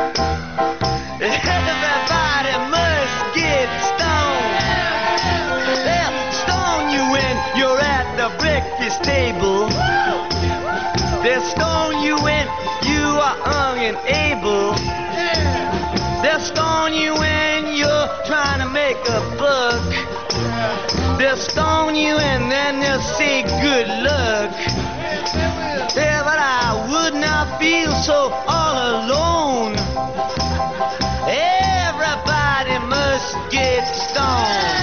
Everybody must get stoned. They'll stone you when you're at the breakfast table. They'll stone you when you are young and able. They'll stone you when you're trying to make a buck. They'll stone you and then they'll say good luck. Yeah, but I would not feel so all alone. Everybody must get stoned.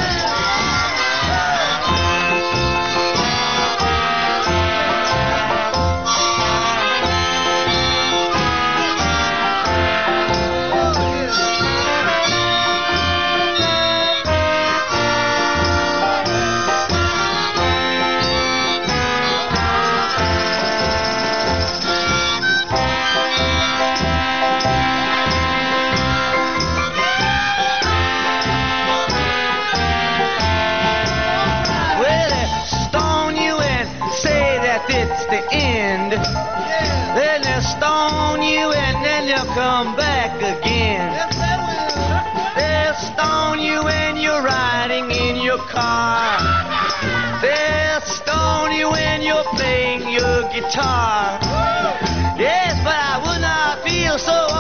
It's the end. Then they'll stone you and then they'll come back again. They'll stone you when you're riding in your car. They'll stone you when you're playing your guitar. Yes, but I would not feel so